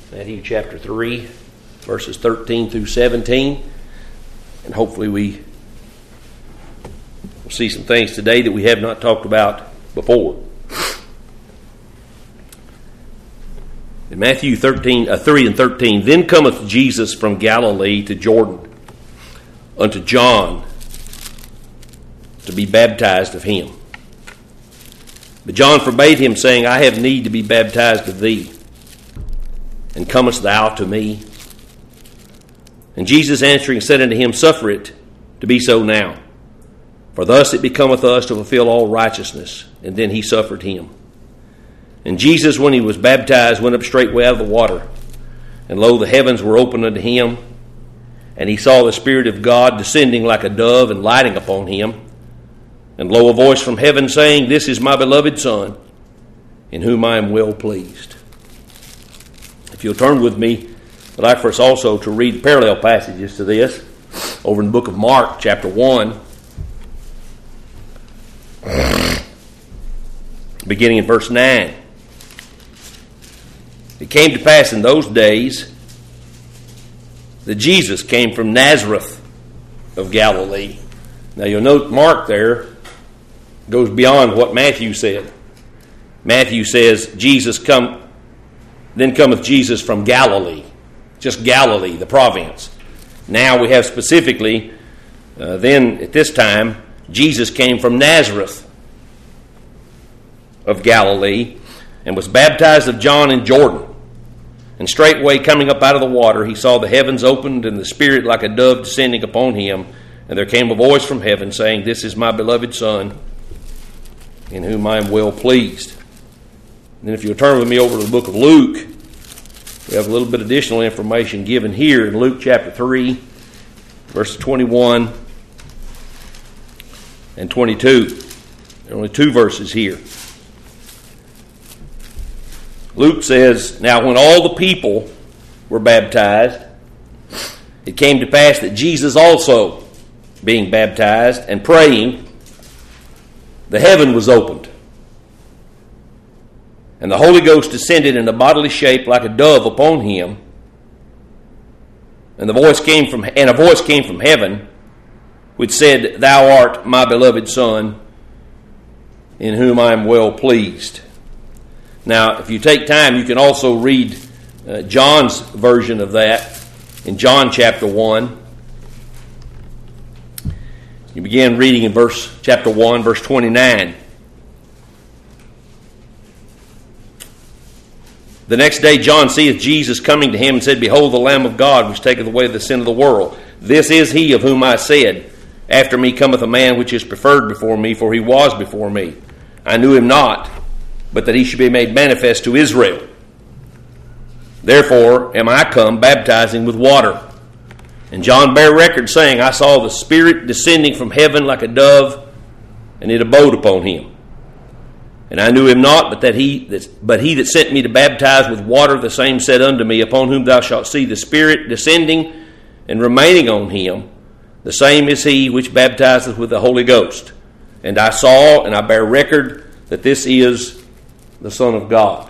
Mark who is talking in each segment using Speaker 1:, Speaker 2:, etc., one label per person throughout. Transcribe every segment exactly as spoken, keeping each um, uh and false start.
Speaker 1: Matthew chapter three, verses thirteen through seventeen. And hopefully we will see some things today that we have not talked about before. In Matthew thirteen, uh, three and thirteen, then cometh Jesus from Galilee to Jordan unto John to be baptized of him. But John forbade him, saying, I have need to be baptized of thee, and comest thou to me? And Jesus answering said unto him, Suffer it to be so now, for thus it becometh us to fulfill all righteousness. And then he suffered him. And Jesus, when he was baptized, went up straightway out of the water. And lo, the heavens were opened unto him, and he saw the Spirit of God descending like a dove and lighting upon him. And lo, a voice from heaven saying, This is my beloved Son, in whom I am well pleased. If you'll turn with me, I'd like for us also to read parallel passages to this over in the book of Mark, chapter one, beginning in verse nine. It came to pass in those days that Jesus came from Nazareth of Galilee. Now you'll note Mark there goes beyond what Matthew said. Matthew says, Jesus come, then cometh Jesus from Galilee. Just Galilee, the province. Now we have specifically, uh, then at this time, Jesus came from Nazareth of Galilee and was baptized of John in Jordan. And straightway coming up out of the water, he saw the heavens opened and the Spirit like a dove descending upon him. And there came a voice from heaven saying, This is my beloved Son, in whom I am well pleased. And then if you'll turn with me over to the book of Luke, we have a little bit of additional information given here in Luke chapter three, verses twenty-one and twenty-two. There are only two verses here. Luke says, Now when all the people were baptized, it came to pass that Jesus also, being baptized and praying, the heaven was opened, and the Holy Ghost descended in a bodily shape like a dove upon him. And the voice came from and a voice came from heaven, which said, Thou art my beloved Son, in whom I am well pleased. Now, if you take time, you can also read uh, John's version of that in John chapter one. You begin reading in verse chapter one, verse twenty-nine. The next day John seeth Jesus coming to him and said, Behold the Lamb of God, which taketh away the sin of the world. This is he of whom I said, After me cometh a man which is preferred before me, for he was before me. I knew him not, but that he should be made manifest to Israel. Therefore am I come baptizing with water. And John bare record, saying, I saw the Spirit descending from heaven like a dove, and it abode upon him. And I knew him not, but that he that, but he that sent me to baptize with water, the same said unto me, Upon whom thou shalt see the Spirit descending and remaining on him, the same is he which baptizeth with the Holy Ghost. And I saw, and I bear record, that this is the Son of God.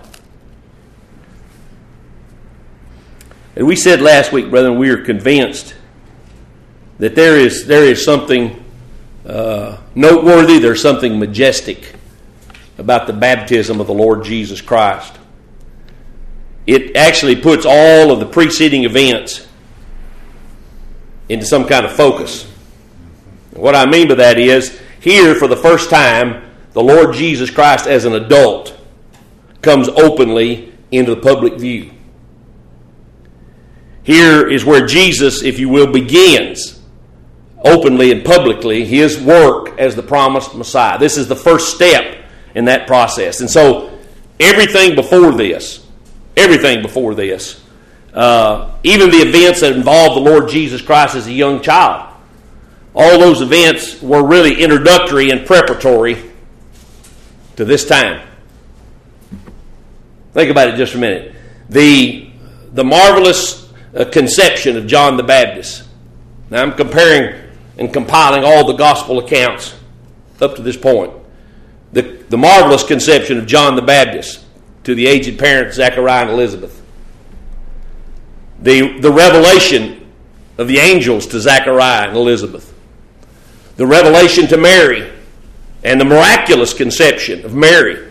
Speaker 1: And we said last week, brethren, we are convinced that there is there is something uh, noteworthy, there's something majestic about the baptism of the Lord Jesus Christ. It actually puts all of the preceding events into some kind of focus. What I mean by that is, here for the first time, the Lord Jesus Christ as an adult comes openly into the public view. Here is where Jesus, if you will, begins openly and publicly his work as the promised Messiah. This is the first step in that process. And so everything before this, everything before this, uh, even the events that involved the Lord Jesus Christ as a young child, all those events were really introductory and preparatory to this time. Think about it just for a minute. The, the marvelous uh, conception of John the Baptist. Now I'm comparing and compiling all the gospel accounts up to this point. The, the marvelous conception of John the Baptist to the aged parents Zechariah and Elizabeth. the, the revelation of the angels to Zechariah and Elizabeth, the revelation to Mary, and the miraculous conception of Mary.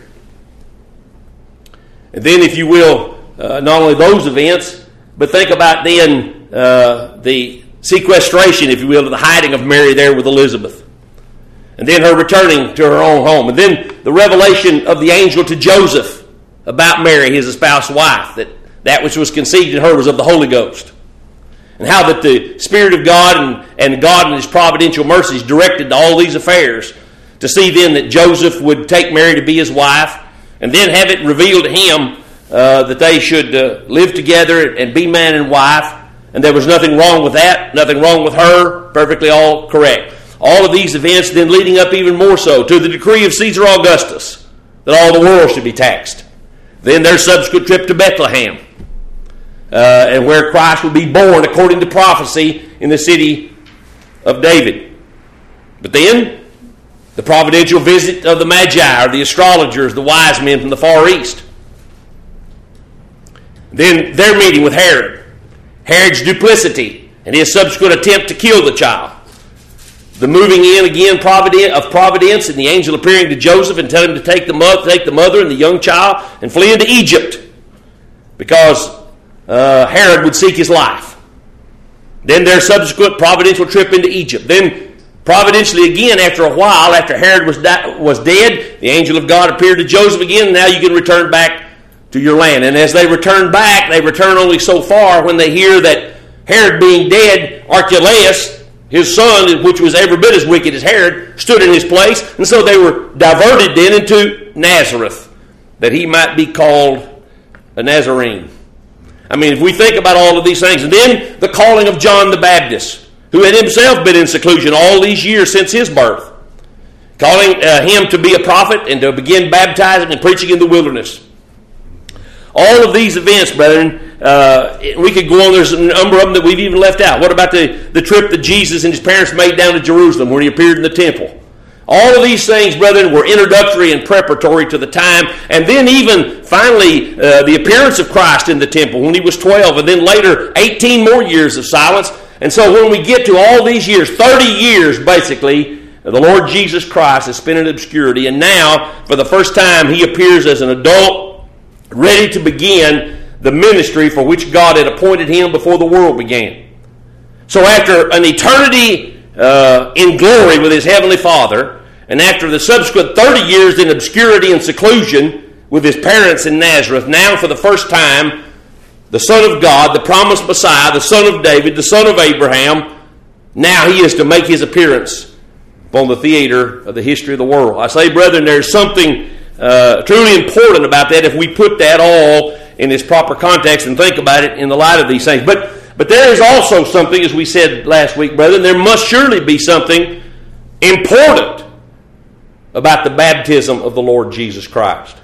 Speaker 1: And then, if you will, uh, not only those events, but think about then uh, the sequestration, if you will, the hiding of Mary there with Elizabeth. And then her returning to her own home. And then the revelation of the angel to Joseph about Mary, his espoused wife, that that which was conceived in her was of the Holy Ghost. And how that the Spirit of God and, and God and His providential mercies directed all these affairs to see then that Joseph would take Mary to be his wife, and then have it revealed to him uh, that they should uh, live together and be man and wife. And there was nothing wrong with that, nothing wrong with her, perfectly all correct. All of these events then leading up even more so to the decree of Caesar Augustus that all the world should be taxed. Then their subsequent trip to Bethlehem, uh, and where Christ would be born according to prophecy in the city of David. But then the providential visit of the Magi, or the astrologers, the wise men from the far east. Then their meeting with Herod, Herod's duplicity, and his subsequent attempt to kill the child. The moving in again of providence, and the angel appearing to Joseph and telling him to take the mother, take the mother and the young child and flee into Egypt, because uh, Herod would seek his life. Then their subsequent providential trip into Egypt. Then providentially again, after a while, after Herod was di- was dead, the angel of God appeared to Joseph again, and now you can return back to your land. And as they return back, they return only so far when they hear that Herod being dead, Archelaus, his son, which was every bit as wicked as Herod, stood in his place. And so they were diverted then into Nazareth, that he might be called a Nazarene. I mean, if we think about all of these things. And then the calling of John the Baptist, who had himself been in seclusion all these years since his birth, calling uh, him to be a prophet and to begin baptizing and preaching in the wilderness. All of these events, brethren, uh, we could go on. There's a number of them that we've even left out. What about the, the trip that Jesus and his parents made down to Jerusalem when he appeared in the temple? All of these things, brethren, were introductory and preparatory to the time. And then even finally uh, the appearance of Christ in the temple when he was twelve, and then later eighteen more years of silence. And so when we get to all these years, thirty years basically, the Lord Jesus Christ has spent in obscurity. And now, for the first time, he appears as an adult, ready to begin the ministry for which God had appointed him before the world began. So after an eternity uh, in glory with his heavenly Father, and after the subsequent thirty years in obscurity and seclusion with his parents in Nazareth, now for the first time, the Son of God, the promised Messiah, the Son of David, the Son of Abraham, now he is to make his appearance upon the theater of the history of the world. I say, brethren, there's something uh, truly important about that if we put that all in its proper context and think about it in the light of these things. But but there is also something, as we said last week, brethren, there must surely be something important about the baptism of the Lord Jesus Christ.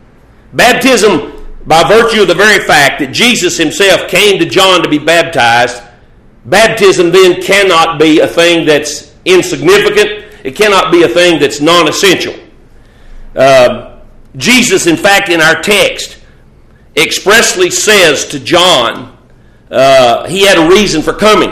Speaker 1: Baptism, by virtue of the very fact that Jesus himself came to John to be baptized, baptism then cannot be a thing that's insignificant. It cannot be a thing that's non-essential. Uh, Jesus, in fact, in our text, expressly says to John, uh, he had a reason for coming.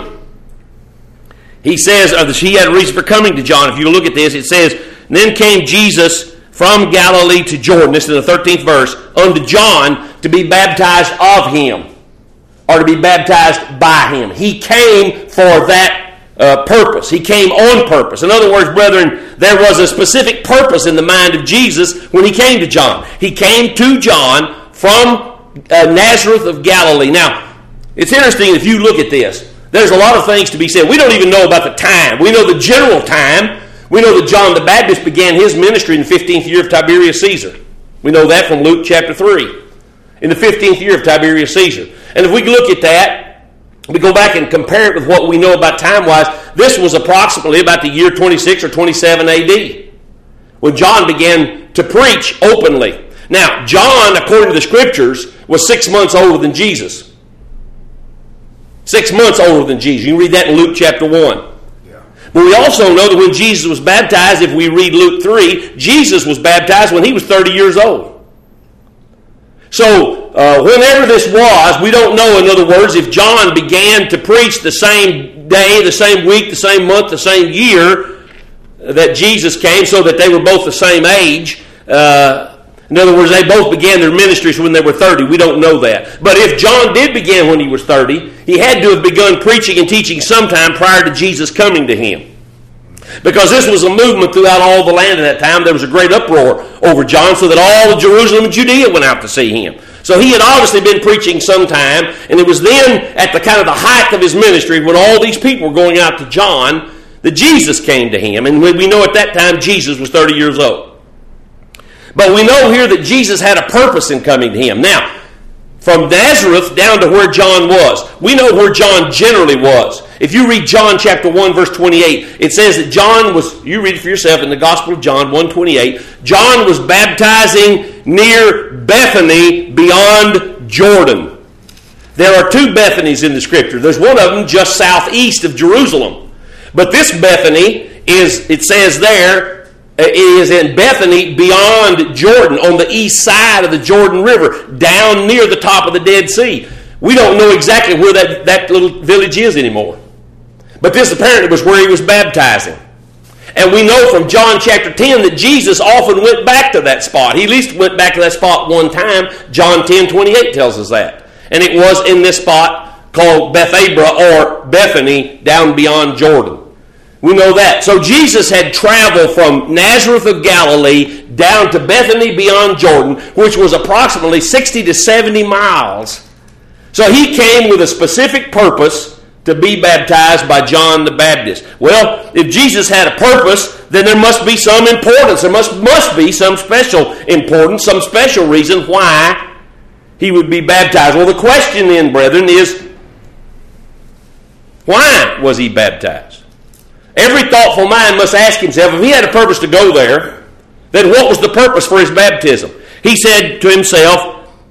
Speaker 1: He says, uh, he had a reason for coming to John. If you look at this, it says, then came Jesus from Galilee to Jordan, this is the thirteenth verse, unto John to be baptized of him, or to be baptized by him. He came for that uh, purpose. He came on purpose. In other words, brethren, there was a specific purpose in the mind of Jesus when he came to John. He came to John from Uh, Nazareth of Galilee. Now, it's interesting if you look at this. There's a lot of things to be said. We don't even know about the time. We know the general time. We know that John the Baptist began his ministry in the fifteenth year of Tiberius Caesar. We know that from Luke chapter three. In the fifteenth year of Tiberius Caesar. And if we look at that, we go back and compare it with what we know about time-wise, this was approximately about the year twenty-six or twenty-seven A D when John began to preach openly. Now, John, according to the Scriptures, was six months older than Jesus. Six months older than Jesus. You can read that in Luke chapter one. Yeah. But we also know that when Jesus was baptized, if we read Luke three, Jesus was baptized when he was thirty years old. So, uh, whenever this was, we don't know, in other words, if John began to preach the same day, the same week, the same month, the same year that Jesus came, so that they were both the same age. Uh, in other words, they both began their ministries when they were thirty. We don't know that. But if John did begin when he was thirty, he had to have begun preaching and teaching sometime prior to Jesus coming to him. Because this was a movement throughout all the land at that time. There was a great uproar over John, so that all of Jerusalem and Judea went out to see him. So he had obviously been preaching sometime, and it was then at the kind of the height of his ministry, when all these people were going out to John, that Jesus came to him. And we know at that time Jesus was thirty years old. But we know here that Jesus had a purpose in coming to him. Now, from Nazareth down to where John was, we know where John generally was. If you read John chapter one, verse twenty-eight, it says that John was, you read it for yourself in the Gospel of John one twenty-eight, John was baptizing near Bethany beyond Jordan. There are two Bethanys in the Scripture. There's one of them just southeast of Jerusalem. But this Bethany is, it says there, is in Bethany beyond Jordan, on the east side of the Jordan River, down near the top of the Dead Sea. We don't know exactly where that, that little village is anymore. But this apparently was where he was baptizing. And we know from John chapter ten that Jesus often went back to that spot. He at least went back to that spot one time. John ten twenty-eight tells us that. And it was in this spot called Bethabara, or Bethany, down beyond Jordan. We know that. So Jesus had traveled from Nazareth of Galilee down to Bethany beyond Jordan, which was approximately sixty to seventy miles. So he came with a specific purpose to be baptized by John the Baptist. Well, if Jesus had a purpose, then there must be some importance. There must, must be some special importance, some special reason why he would be baptized. Well, the question then, brethren, is why was he baptized? Every thoughtful mind must ask himself, if he had a purpose to go there, then what was the purpose for his baptism? He said to himself,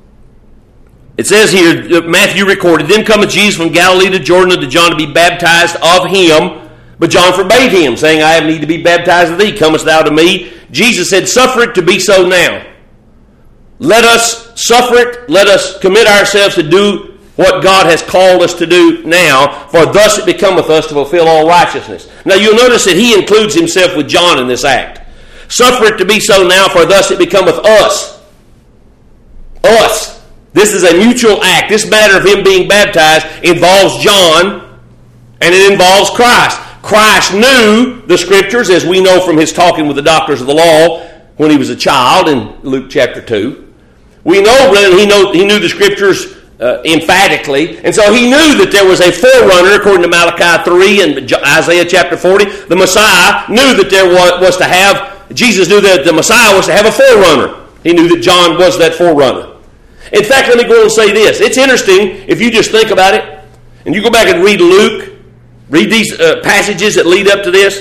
Speaker 1: it says here, Matthew recorded, then cometh Jesus from Galilee to Jordan unto John to be baptized of him. But John forbade him, saying, I have need to be baptized of thee. Comest thou to me? Jesus said, suffer it to be so now. Let us suffer it. Let us commit ourselves to do what God has called us to do now, for thus it becometh us to fulfill all righteousness. Now you'll notice that he includes himself with John in this act. Suffer it to be so now, for thus it becometh us. Us. This is a mutual act. This matter of him being baptized involves John, and it involves Christ. Christ knew the Scriptures, as we know from his talking with the doctors of the law when he was a child in Luke chapter two. We know that he, know, he knew the Scriptures Uh, emphatically, and so he knew that there was a forerunner, according to Malachi three and Isaiah chapter forty. The Messiah knew that there was, was to have, Jesus knew that the Messiah was to have a forerunner. He knew that John was that forerunner. In fact, let me go and say this. It's interesting, if you just think about it, and you go back and read Luke, read these uh, passages that lead up to this.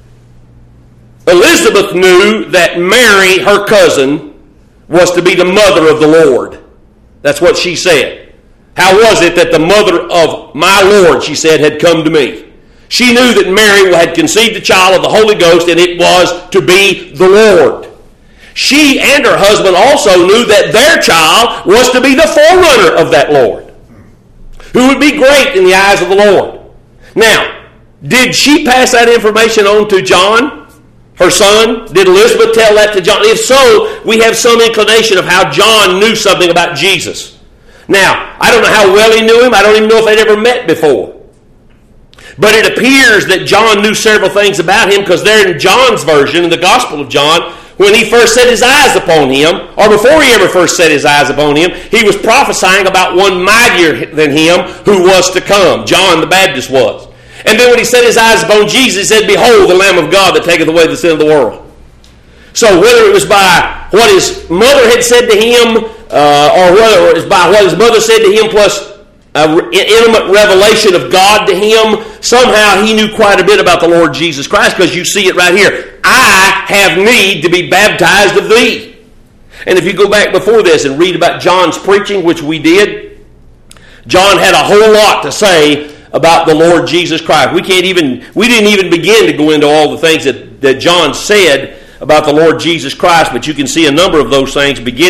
Speaker 1: Elizabeth knew that Mary, her cousin, was to be the mother of the Lord. That's what she said. How was it that the mother of my Lord, she said, had come to me? She knew that Mary had conceived a child of the Holy Ghost, and it was to be the Lord. She and her husband also knew that their child was to be the forerunner of that Lord, who would be great in the eyes of the Lord. Now, did she pass that information on to John, her son? Did Elizabeth tell that to John? If so, we have some inclination of how John knew something about Jesus. Now, I don't know how well he knew him. I don't even know if they'd ever met before. But it appears that John knew several things about him, because there in John's version, in the Gospel of John, when he first set his eyes upon him, or before he ever first set his eyes upon him, he was prophesying about one mightier than him who was to come. John the Baptist was. And then when he set his eyes upon Jesus, he said, behold, the Lamb of God that taketh away the sin of the world. So whether it was by what his mother had said to him, uh, or whether it was by what his mother said to him, plus an intimate revelation of God to him, somehow he knew quite a bit about the Lord Jesus Christ, because you see it right here. I have need to be baptized of thee. And if you go back before this and read about John's preaching, which we did, John had a whole lot to say about the Lord Jesus Christ. We can't even, we didn't even begin to go into all the things that, that John said about the Lord Jesus Christ, but you can see a number of those things beginning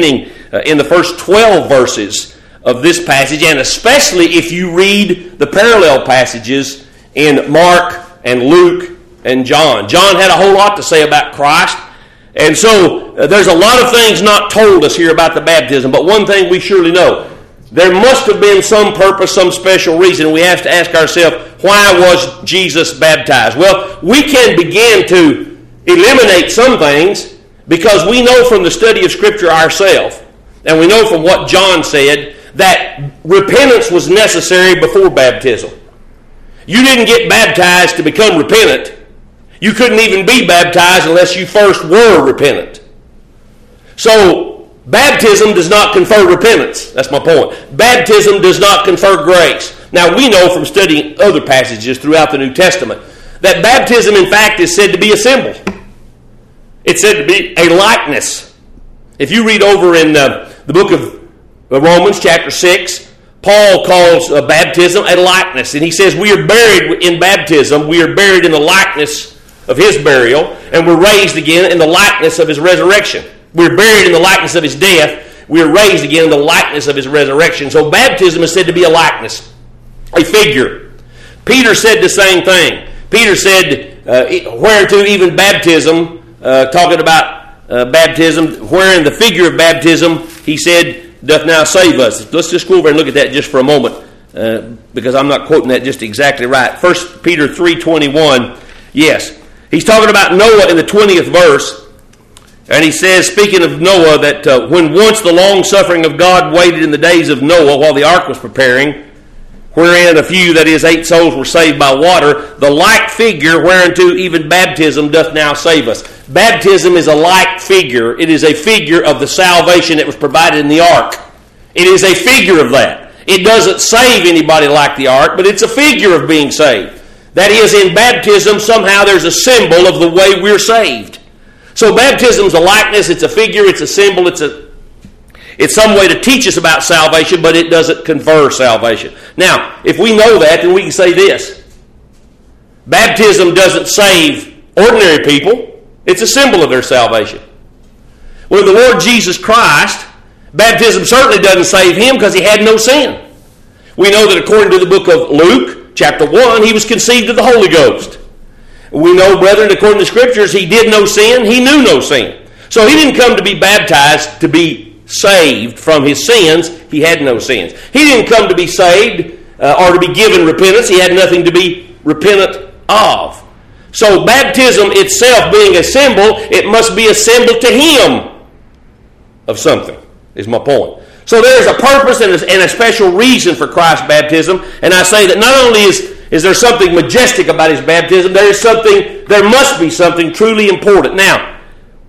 Speaker 1: uh, in the first twelve verses of this passage, and especially if you read the parallel passages in Mark and Luke and John. John had a whole lot to say about Christ, and so uh, there's a lot of things not told us here about the baptism, but one thing we surely know. There must have been some purpose, some special reason. We have to ask ourselves, why was Jesus baptized? Well, we can begin to eliminate some things because we know from the study of Scripture ourselves, and we know from what John said, that repentance was necessary before baptism. You didn't get baptized to become repentant. You couldn't even be baptized unless you first were repentant. So, baptism does not confer repentance. That's my point. Baptism does not confer grace. Now, we know from studying other passages throughout the New Testament that baptism, in fact, is said to be a symbol. It's said to be a likeness. If you read over in uh, the book of Romans chapter six, Paul calls uh, baptism a likeness. And he says we are buried in baptism. We are buried in the likeness of his burial. And we're raised again in the likeness of his resurrection. We're buried in the likeness of his death. We're raised again in the likeness of his resurrection. So baptism is said to be a likeness, a figure. Peter said the same thing. Peter said, uh, whereunto even baptism, uh, talking about uh, baptism, wherein the figure of baptism, he said, doth now save us. Let's just go over and look at that just for a moment, uh, because I'm not quoting that just exactly right. First Peter three twenty-one, yes. He's talking about Noah in the twentieth verse, and he says, speaking of Noah, that uh, when once the long-suffering of God waited in the days of Noah while the ark was preparing, wherein a few, that is, eight souls were saved by water, the like figure whereunto even baptism doth now save us. Baptism is a like figure. It is a figure of the salvation that was provided in the ark. It is a figure of that. It doesn't save anybody like the ark, but it's a figure of being saved. That is, in baptism, somehow there's a symbol of the way we're saved. So baptism's a likeness, it's a figure, it's a symbol, it's a It's some way to teach us about salvation, but it doesn't confer salvation. Now, if we know that, then we can say this. Baptism doesn't save ordinary people. It's a symbol of their salvation. Well, the Lord Jesus Christ, baptism certainly doesn't save him because he had no sin. We know that according to the book of Luke, chapter one, he was conceived of the Holy Ghost. We know, brethren, according to the Scriptures, he did no sin, he knew no sin. So he didn't come to be baptized to be saved from his sins. He had no sins. He didn't come to be saved uh, or to be given repentance. He had nothing to be repentant of. So baptism itself being a symbol, it must be a symbol to him of something, is my point. So there's a purpose and a, and a special reason for Christ's baptism. And I say that not only is, is there something majestic about his baptism, there is something, there must be something truly important. Now,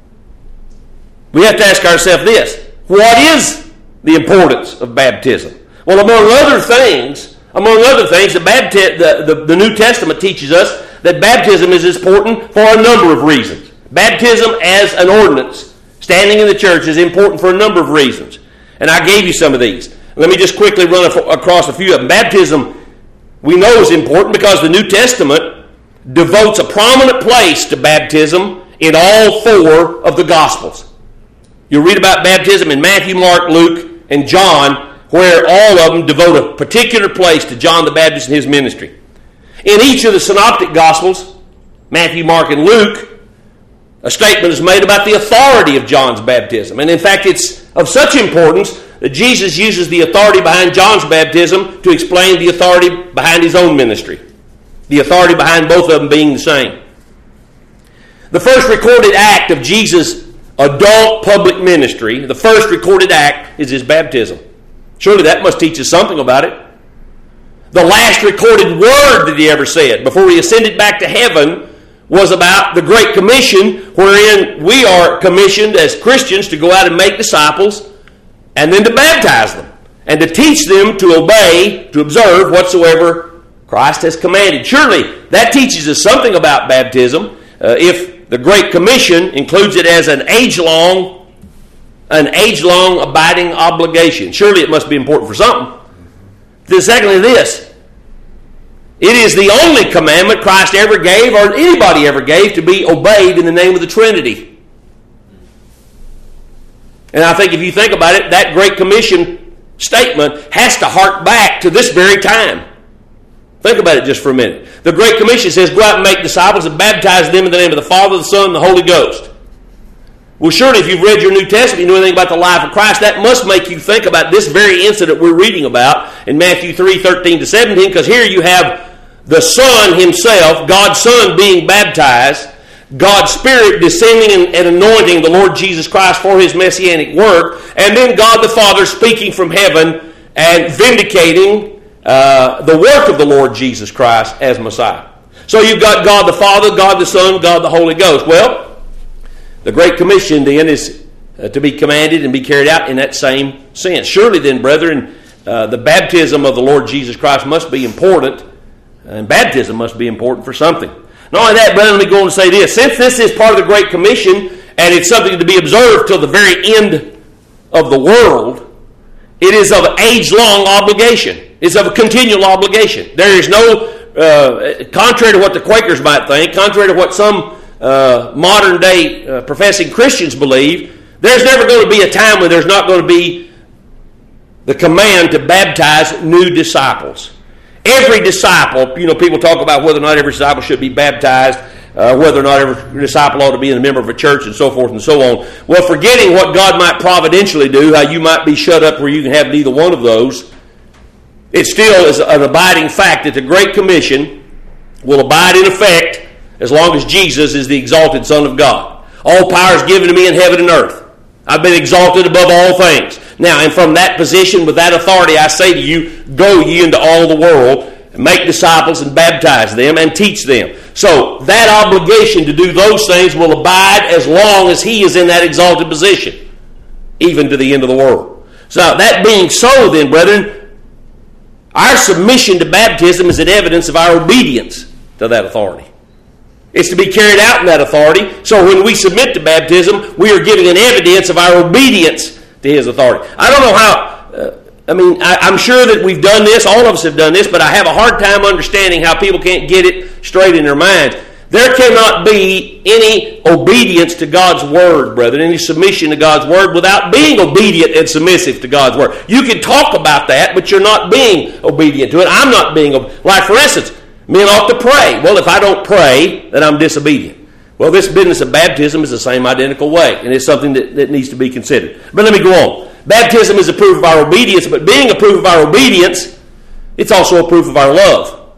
Speaker 1: we have to ask ourselves this. What is the importance of baptism? Well, among other things, among other things, the, bapti- the, the, the New Testament teaches us that baptism is important for a number of reasons. Baptism as an ordinance, standing in the church, is important for a number of reasons. And I gave you some of these. Let me just quickly run across a few of them. Baptism, we know, is important because the New Testament devotes a prominent place to baptism in all four of the Gospels. You'll read about baptism in Matthew, Mark, Luke, and John, where all of them devote a particular place to John the Baptist and his ministry. In each of the synoptic Gospels, Matthew, Mark, and Luke, a statement is made about the authority of John's baptism. And in fact, it's of such importance that Jesus uses the authority behind John's baptism to explain the authority behind his own ministry. The authority behind both of them being the same. The first recorded act of Jesus' adult public ministry, the first recorded act, is his baptism. Surely that must teach us something about it. The last recorded word that he ever said before he ascended back to heaven was about the Great Commission, wherein we are commissioned as Christians to go out and make disciples and then to baptize them and to teach them to obey, to observe whatsoever Christ has commanded. Surely that teaches us something about baptism. Uh, if the Great Commission includes it as an age-long, an age-long abiding obligation, surely it must be important for something. Then secondly, this. It is the only commandment Christ ever gave, or anybody ever gave, to be obeyed in the name of the Trinity. And I think if you think about it, that Great Commission statement has to hark back to this very time. Think about it just for a minute. The Great Commission says, go out and make disciples and baptize them in the name of the Father, the Son, and the Holy Ghost. Well, surely if you've read your New Testament, you know anything about the life of Christ, that must make you think about this very incident we're reading about in Matthew three, thirteen to seventeen, because here you have the Son himself, God's Son, being baptized, God's Spirit descending and, and anointing the Lord Jesus Christ for his messianic work, and then God the Father speaking from heaven and vindicating uh, the work of the Lord Jesus Christ as Messiah. So you've got God the Father, God the Son, God the Holy Ghost. Well, the Great Commission then is uh, to be commanded and be carried out in that same sense. Surely then, brethren, uh, the baptism of the Lord Jesus Christ must be important, and baptism must be important for something. Not only that, brethren, let me go on and say this. Since this is part of the Great Commission, and it's something to be observed till the very end of the world, it is of age-long obligation. It's of a continual obligation. There is no, uh, contrary to what the Quakers might think, contrary to what some Uh, modern day uh, professing Christians believe, there's never going to be a time when there's not going to be the command to baptize new disciples. Every disciple, you know, people talk about whether or not every disciple should be baptized, uh, whether or not every disciple ought to be a member of a church, and so forth and so on. Well, forgetting what God might providentially do, how you might be shut up where you can have neither one of those, it still is an abiding fact that the Great Commission will abide in effect as long as Jesus is the exalted Son of God. All power is given to me in heaven and earth. I've been exalted above all things. Now, and from that position, with that authority, I say to you, go ye into all the world, and make disciples and baptize them and teach them. So, that obligation to do those things will abide as long as he is in that exalted position, even to the end of the world. So, that being so then, brethren, our submission to baptism is an evidence of our obedience to that authority. It's to be carried out in that authority. So when we submit to baptism, we are giving an evidence of our obedience to his authority. I don't know how, uh, I mean, I, I'm sure that we've done this, all of us have done this, but I have a hard time understanding how people can't get it straight in their minds. There cannot be any obedience to God's word, brethren, any submission to God's word without being obedient and submissive to God's word. You can talk about that, but you're not being obedient to it. I'm not being, like for instance, men ought to pray. Well, if I don't pray, then I'm disobedient. Well, this business of baptism is the same identical way, and it's something that, that needs to be considered. But let me go on. Baptism is a proof of our obedience, but being a proof of our obedience, it's also a proof of our love.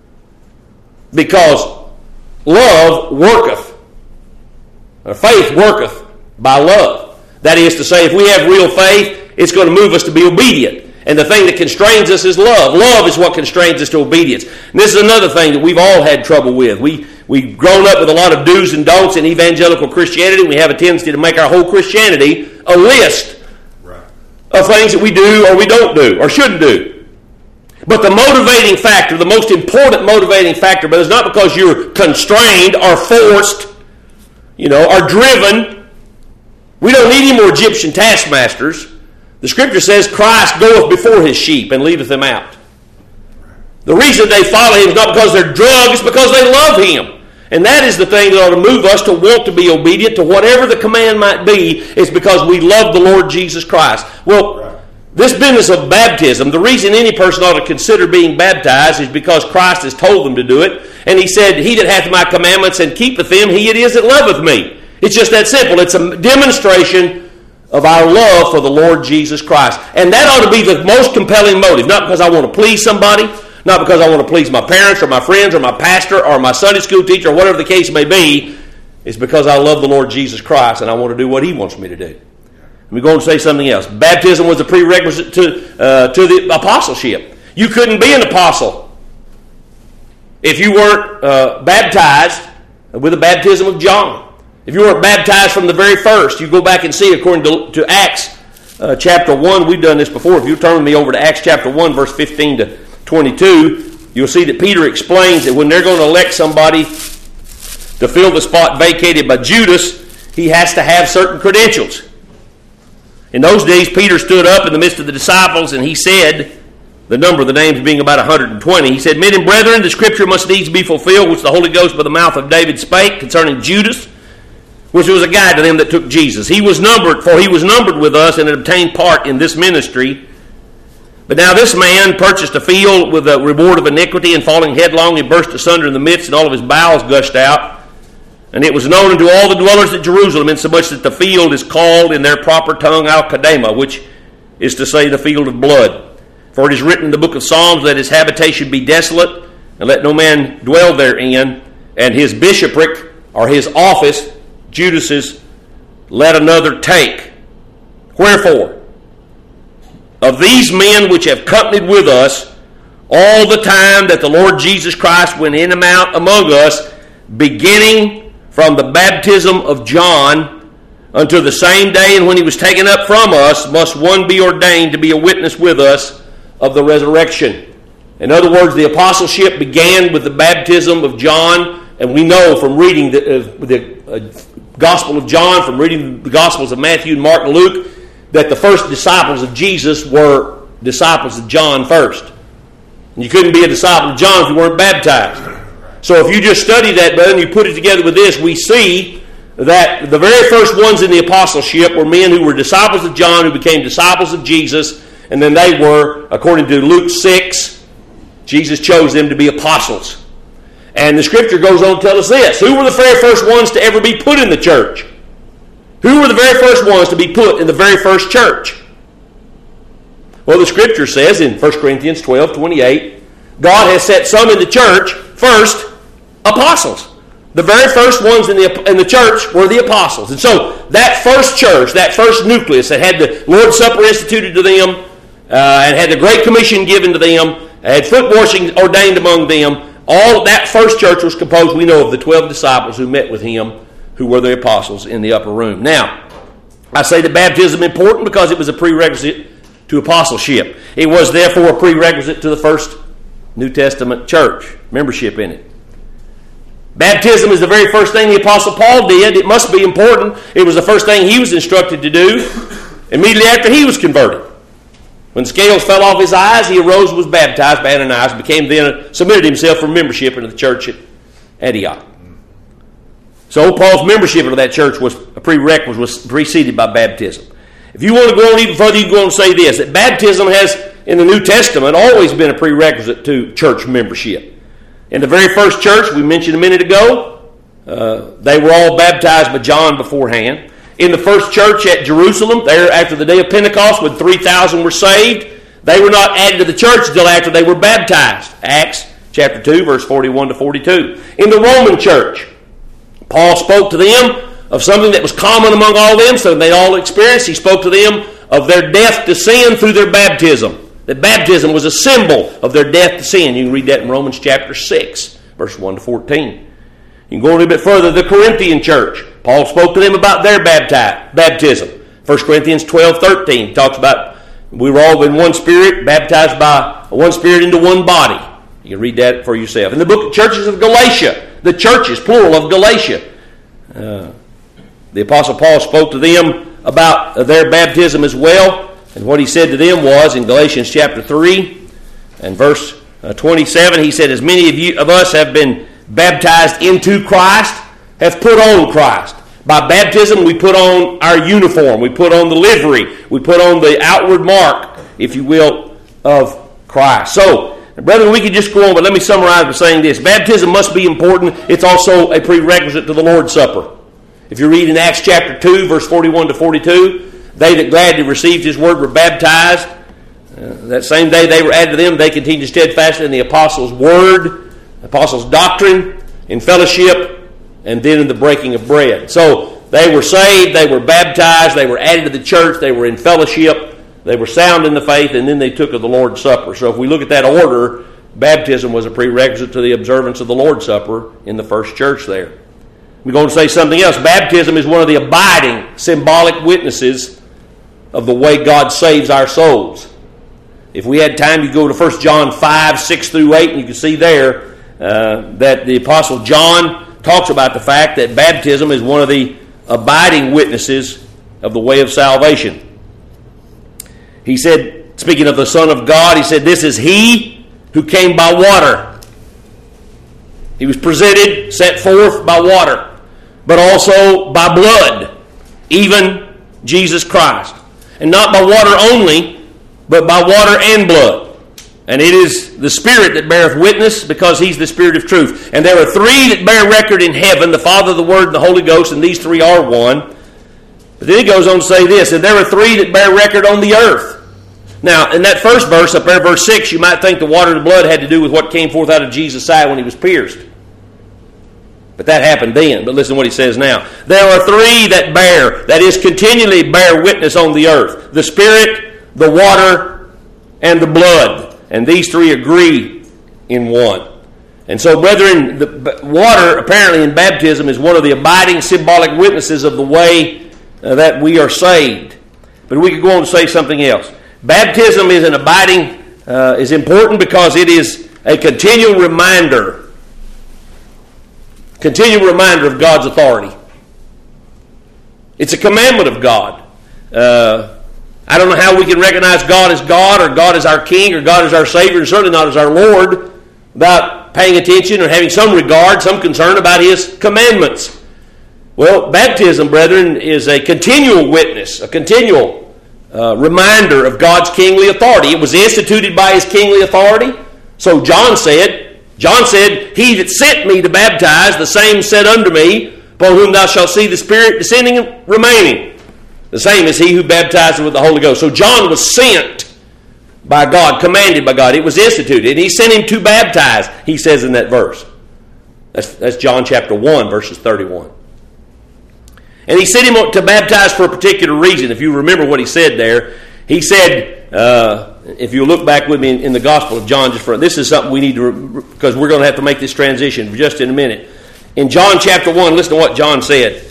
Speaker 1: Because love worketh, or faith worketh by love. That is to say, if we have real faith, it's going to move us to be obedient. And the thing that constrains us is love. Love is what constrains us to obedience. And this is another thing that we've all had trouble with. We, we've grown up with a lot of do's and don'ts in evangelical Christianity. We have a tendency to make our whole Christianity a list right. of things that we do or we don't do or shouldn't do. But the motivating factor, the most important motivating factor, but it's not because you're constrained or forced, you know, or driven. We don't need any more Egyptian taskmasters. The Scripture says Christ goeth before his sheep and leadeth them out. The reason they follow him is not because they're drugged, it's because they love him. And that is the thing that ought to move us to want to be obedient to whatever the command might be. It's because we love the Lord Jesus Christ. Well, right. This business of baptism, the reason any person ought to consider being baptized is because Christ has told them to do it. And he said, he that hath my commandments and keepeth them, he it is that loveth me. It's just that simple. It's a demonstration of our love for the Lord Jesus Christ. And that ought to be the most compelling motive. Not because I want to please somebody, not because I want to please my parents or my friends or my pastor or my Sunday school teacher or whatever the case may be. It's because I love the Lord Jesus Christ and I want to do what he wants me to do. Let me go and say something else. Baptism was a prerequisite to, uh, to the apostleship. You couldn't be an apostle if you weren't uh, baptized with the baptism of John. If you weren't baptized from the very first, you go back and see, according to, to Acts uh, chapter one, we've done this before. If you turn with me over to Acts chapter one, verse fifteen to twenty-two, you'll see that Peter explains that when they're going to elect somebody to fill the spot vacated by Judas, he has to have certain credentials. In those days, Peter stood up in the midst of the disciples and he said, the number of the names being about one hundred twenty, he said, Men and brethren, the scripture must needs be fulfilled, which the Holy Ghost by the mouth of David spake concerning Judas, which was a guide to them that took Jesus. He was numbered, for he was numbered with us and had obtained part in this ministry. But now this man purchased a field with a reward of iniquity, and falling headlong, he burst asunder in the midst, and all of his bowels gushed out. And it was known unto all the dwellers at Jerusalem, insomuch that the field is called in their proper tongue Al-Kadema, which is to say the field of blood. For it is written in the book of Psalms that his habitation be desolate, and let no man dwell therein, and his bishopric, or his office, Judas's, let another take. Wherefore, of these men which have companied with us all the time that the Lord Jesus Christ went in and out among us, beginning from the baptism of John until the same day and when he was taken up from us, must one be ordained to be a witness with us of the resurrection. In other words, the apostleship began with the baptism of John, and we know from reading the, uh, the uh, Gospel of John, from reading the Gospels of Matthew, Mark, and Luke, that the first disciples of Jesus were disciples of John first. And you couldn't be a disciple of John if you weren't baptized. So if you just study that, brother, and you put it together with this, we see that the very first ones in the apostleship were men who were disciples of John, who became disciples of Jesus, and then they were, according to Luke six, Jesus chose them to be apostles. And the Scripture goes on to tell us this. Who were the very first ones to ever be put in the church? Who were the very first ones to be put in the very first church? Well, the Scripture says in First Corinthians twelve twenty-eight, God has set some in the church, first, apostles. The very first ones in the, in the church were the apostles. And so that first church, that first nucleus that had the Lord's Supper instituted to them, uh, and had the Great Commission given to them, had foot washing ordained among them, all that first church was composed, we know, of the twelve disciples who met with him, who were the apostles in the upper room. Now, I say that baptism is important because it was a prerequisite to apostleship. It was therefore a prerequisite to the first New Testament church, membership in it. Baptism is the very first thing the Apostle Paul did. It must be important. It was the first thing he was instructed to do immediately after he was converted. When the scales fell off his eyes, he arose and was baptized by Ananias, became then, submitted himself for membership into the church at Antioch. So Paul's membership into that church was a prerequisite, was preceded by baptism. If you want to go on even further, you can go on and say this, that baptism has, in the New Testament, always been a prerequisite to church membership. In the very first church, we mentioned a minute ago, uh, they were all baptized by John beforehand. In the first church at Jerusalem, there after the day of Pentecost, when three thousand were saved, they were not added to the church until after they were baptized. Acts chapter two, verse forty-one to forty-two. In the Roman church, Paul spoke to them of something that was common among all them, so they all experienced. He spoke to them of their death to sin through their baptism. That baptism was a symbol of their death to sin. You can read that in Romans chapter six, verse one to fourteen. You can go a little bit further. The Corinthian church, Paul spoke to them about their bapti- baptism. First Corinthians twelve thirteen talks about we were all in one spirit, baptized by one spirit into one body. You can read that for yourself. In the book of churches of Galatia, the churches, plural, of Galatia, uh, the Apostle Paul spoke to them about their baptism as well. And what he said to them was, in Galatians chapter three and verse uh, twenty-seven, he said, as many of you of us have been baptized into Christ, have put on Christ. By baptism, we put on our uniform. We put on the livery. We put on the outward mark, if you will, of Christ. So, brethren, we could just go on, but let me summarize by saying this. Baptism must be important. It's also a prerequisite to the Lord's Supper. If you read in Acts chapter two, verse forty-one to forty-two, they that gladly received his word were baptized. Uh, that same day they were added to them. They continued steadfast in the apostles' word, the apostles' doctrine, in fellowship, and then in the breaking of bread. So they were saved, they were baptized, they were added to the church, they were in fellowship, they were sound in the faith, and then they took of the Lord's Supper. So if we look at that order, baptism was a prerequisite to the observance of the Lord's Supper in the first church there. We're going to say something else. Baptism is one of the abiding, symbolic witnesses of the way God saves our souls. If we had time, you go to First John five, six through eight, and you can see there uh, that the Apostle John talks about the fact that baptism is one of the abiding witnesses of the way of salvation. He said, speaking of the Son of God, he said, this is he who came by water. He was presented, set forth by water. but also by blood, even Jesus Christ. And not by water only, but by water and blood. And it is the Spirit that beareth witness, because He's the Spirit of truth. And there are three that bear record in heaven, the Father, the Word, and the Holy Ghost, and these three are one. But then he goes on to say this, and there are three that bear record on the earth. Now, in that first verse, up there, verse six, you might think the water and the blood had to do with what came forth out of Jesus' side when He was pierced. But that happened then. But listen to what he says now. There are three that bear, that is, continually bear witness on the earth. The Spirit, the water, and the blood. And these three agree in one. And so, brethren, the water, apparently in baptism, is one of the abiding symbolic witnesses of the way uh, that we are saved. But we could go on to say something else. Baptism is an abiding, uh, is important because it is a continual reminder, continual reminder of God's authority. It's a commandment of God. Uh, I don't know how we can recognize God as God, or God as our King, or God as our Savior, and certainly not as our Lord, without paying attention or having some regard, some concern about His commandments. Well, baptism, brethren, is a continual witness, a continual uh, reminder of God's kingly authority. It was instituted by His kingly authority. So John said, John said, He that sent me to baptize, the same said unto me, upon whom thou shalt see the Spirit descending and remaining. The same as He who baptized with the Holy Ghost. So John was sent by God, commanded by God. It was instituted. And He sent him to baptize, he says in that verse. That's, that's John chapter one, verses thirty-one. And He sent him to baptize for a particular reason. If you remember what He said there, He said, uh, if you look back with me in, in the Gospel of John, just for this is something we need to, because we're going to have to make this transition just in a minute. In John chapter one, listen to what John said.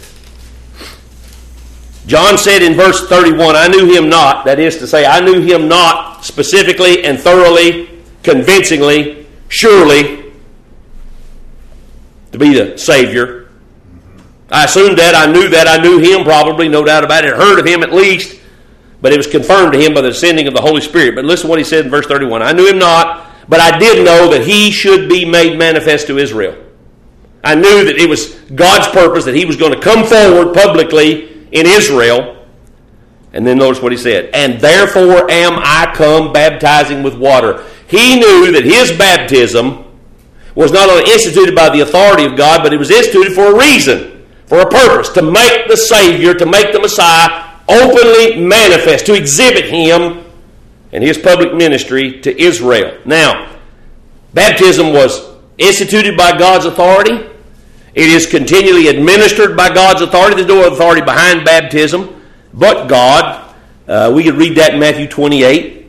Speaker 1: John said in verse thirty-one, I knew Him not. That is to say, I knew Him not specifically and thoroughly, convincingly, surely, to be the Savior. I assumed that. I knew that. I knew Him probably, no doubt about it. I heard of Him at least. But it was confirmed to him by the sending of the Holy Spirit. But listen to what he said in verse thirty-one. I knew Him not, but I did know that He should be made manifest to Israel. I knew that it was God's purpose that He was going to come forward publicly in Israel. And then notice what he said. And therefore am I come baptizing with water. He knew that his baptism was not only instituted by the authority of God, but it was instituted for a reason, for a purpose, to make the Savior, to make the Messiah openly manifest, to exhibit Him and His public ministry to Israel. Now, baptism was instituted by God's authority. It is continually administered by God's authority. There's no authority behind baptism but God. Uh, we could read that in Matthew twenty-eight.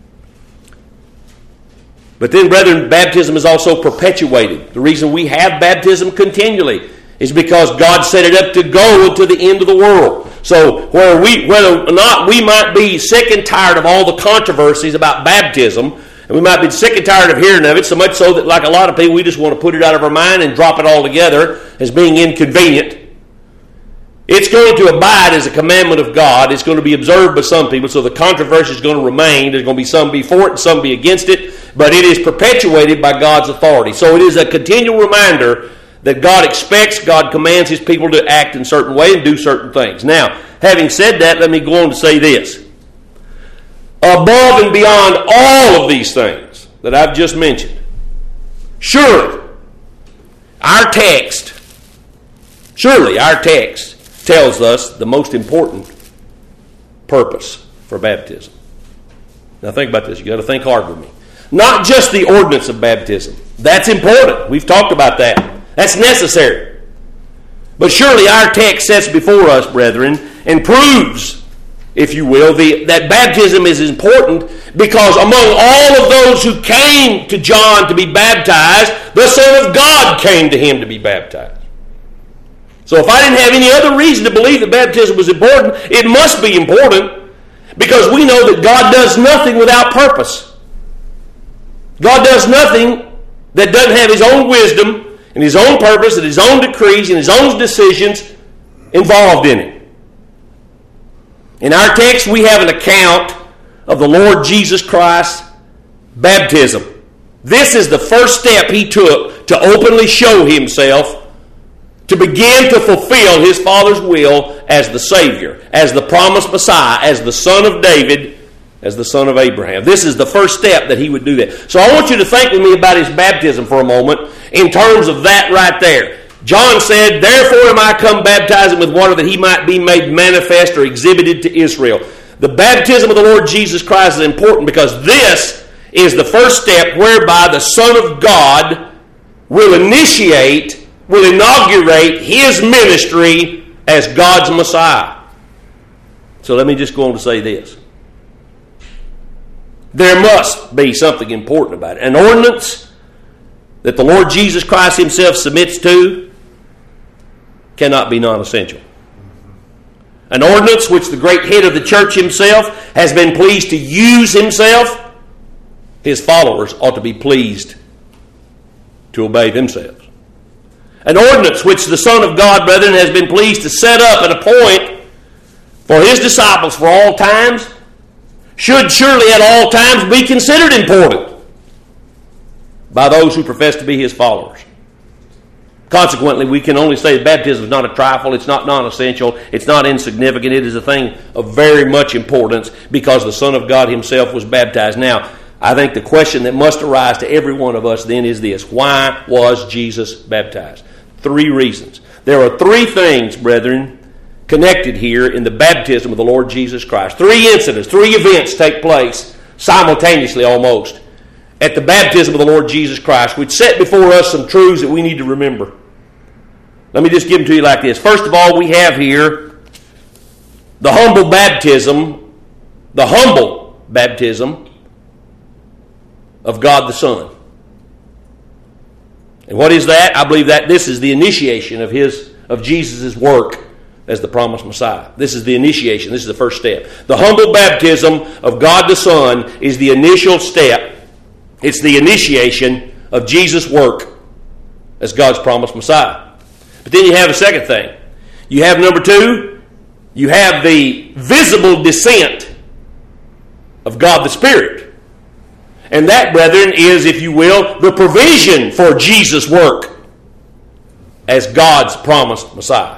Speaker 1: But then, brethren, baptism is also perpetuated. The reason we have baptism continually is because God set it up to go to the end of the world. So where we, whether or not we might be sick and tired of all the controversies about baptism, and we might be sick and tired of hearing of it, so much so that, like a lot of people, we just want to put it out of our mind and drop it all together as being inconvenient. It's going to abide as a commandment of God. It's going to be observed by some people, so the controversy is going to remain. There's going to be some be for it and some be against it, but it is perpetuated by God's authority. So it is a continual reminder that God expects, God commands His people to act in a certain way and do certain things. Now, having said that, let me go on to say this. Above and beyond all of these things that I've just mentioned, surely our text, surely our text tells us the most important purpose for baptism. Now think about this. You've got to think hard with me. Not just the ordinance of baptism. That's important. We've talked about that. That's necessary. But surely our text sets before us, brethren, and proves, if you will, the, that baptism is important because among all of those who came to John to be baptized, the Son of God came to him to be baptized. So if I didn't have any other reason to believe that baptism was important, it must be important because we know that God does nothing without purpose. God does nothing that doesn't have His own wisdom and His own purpose and His own decrees and His own decisions involved in it. In our text, we have an account of the Lord Jesus Christ's baptism. This is the first step He took to openly show Himself to begin to fulfill his Father's will as the Savior, as the promised Messiah, as the Son of David, as the son of Abraham. This is the first step that he would do that. So I want you to think with me about his baptism for a moment in terms of that right there. John said, "Therefore am I come baptizing with water that he might be made manifest or exhibited to Israel." The baptism of the Lord Jesus Christ is important because this is the first step whereby the Son of God will initiate, will inaugurate his ministry as God's Messiah. So let me just go on to say this. There must be something important about it. An ordinance that the Lord Jesus Christ himself submits to cannot be non-essential. An ordinance which the great head of the church himself has been pleased to use himself, his followers ought to be pleased to obey themselves. An ordinance which the Son of God, brethren, has been pleased to set up and appoint for his disciples for all times should surely at all times be considered important by those who profess to be his followers. Consequently, we can only say that baptism is not a trifle, it's not non-essential, it's not insignificant, it is a thing of very much importance because the Son of God himself was baptized. Now, I think the question that must arise to every one of us then is this: why was Jesus baptized? Three reasons. There are three things, brethren, connected here in the baptism of the Lord Jesus Christ. Three incidents, three events take place simultaneously almost at the baptism of the Lord Jesus Christ, which set before us some truths that we need to remember. Let me just give them to you like this. First of all, we have here the humble baptism, the humble baptism of God the Son. And what is that? I believe that this is the initiation of his of Jesus' work as the promised Messiah. This is the initiation. This is the first step. The humble baptism of God the Son is the initial step. It's the initiation of Jesus' work as God's promised Messiah. But then you have a second thing. You have number two, you have the visible descent of God the Spirit. And that, brethren, is, if you will, the provision for Jesus' work as God's promised Messiah.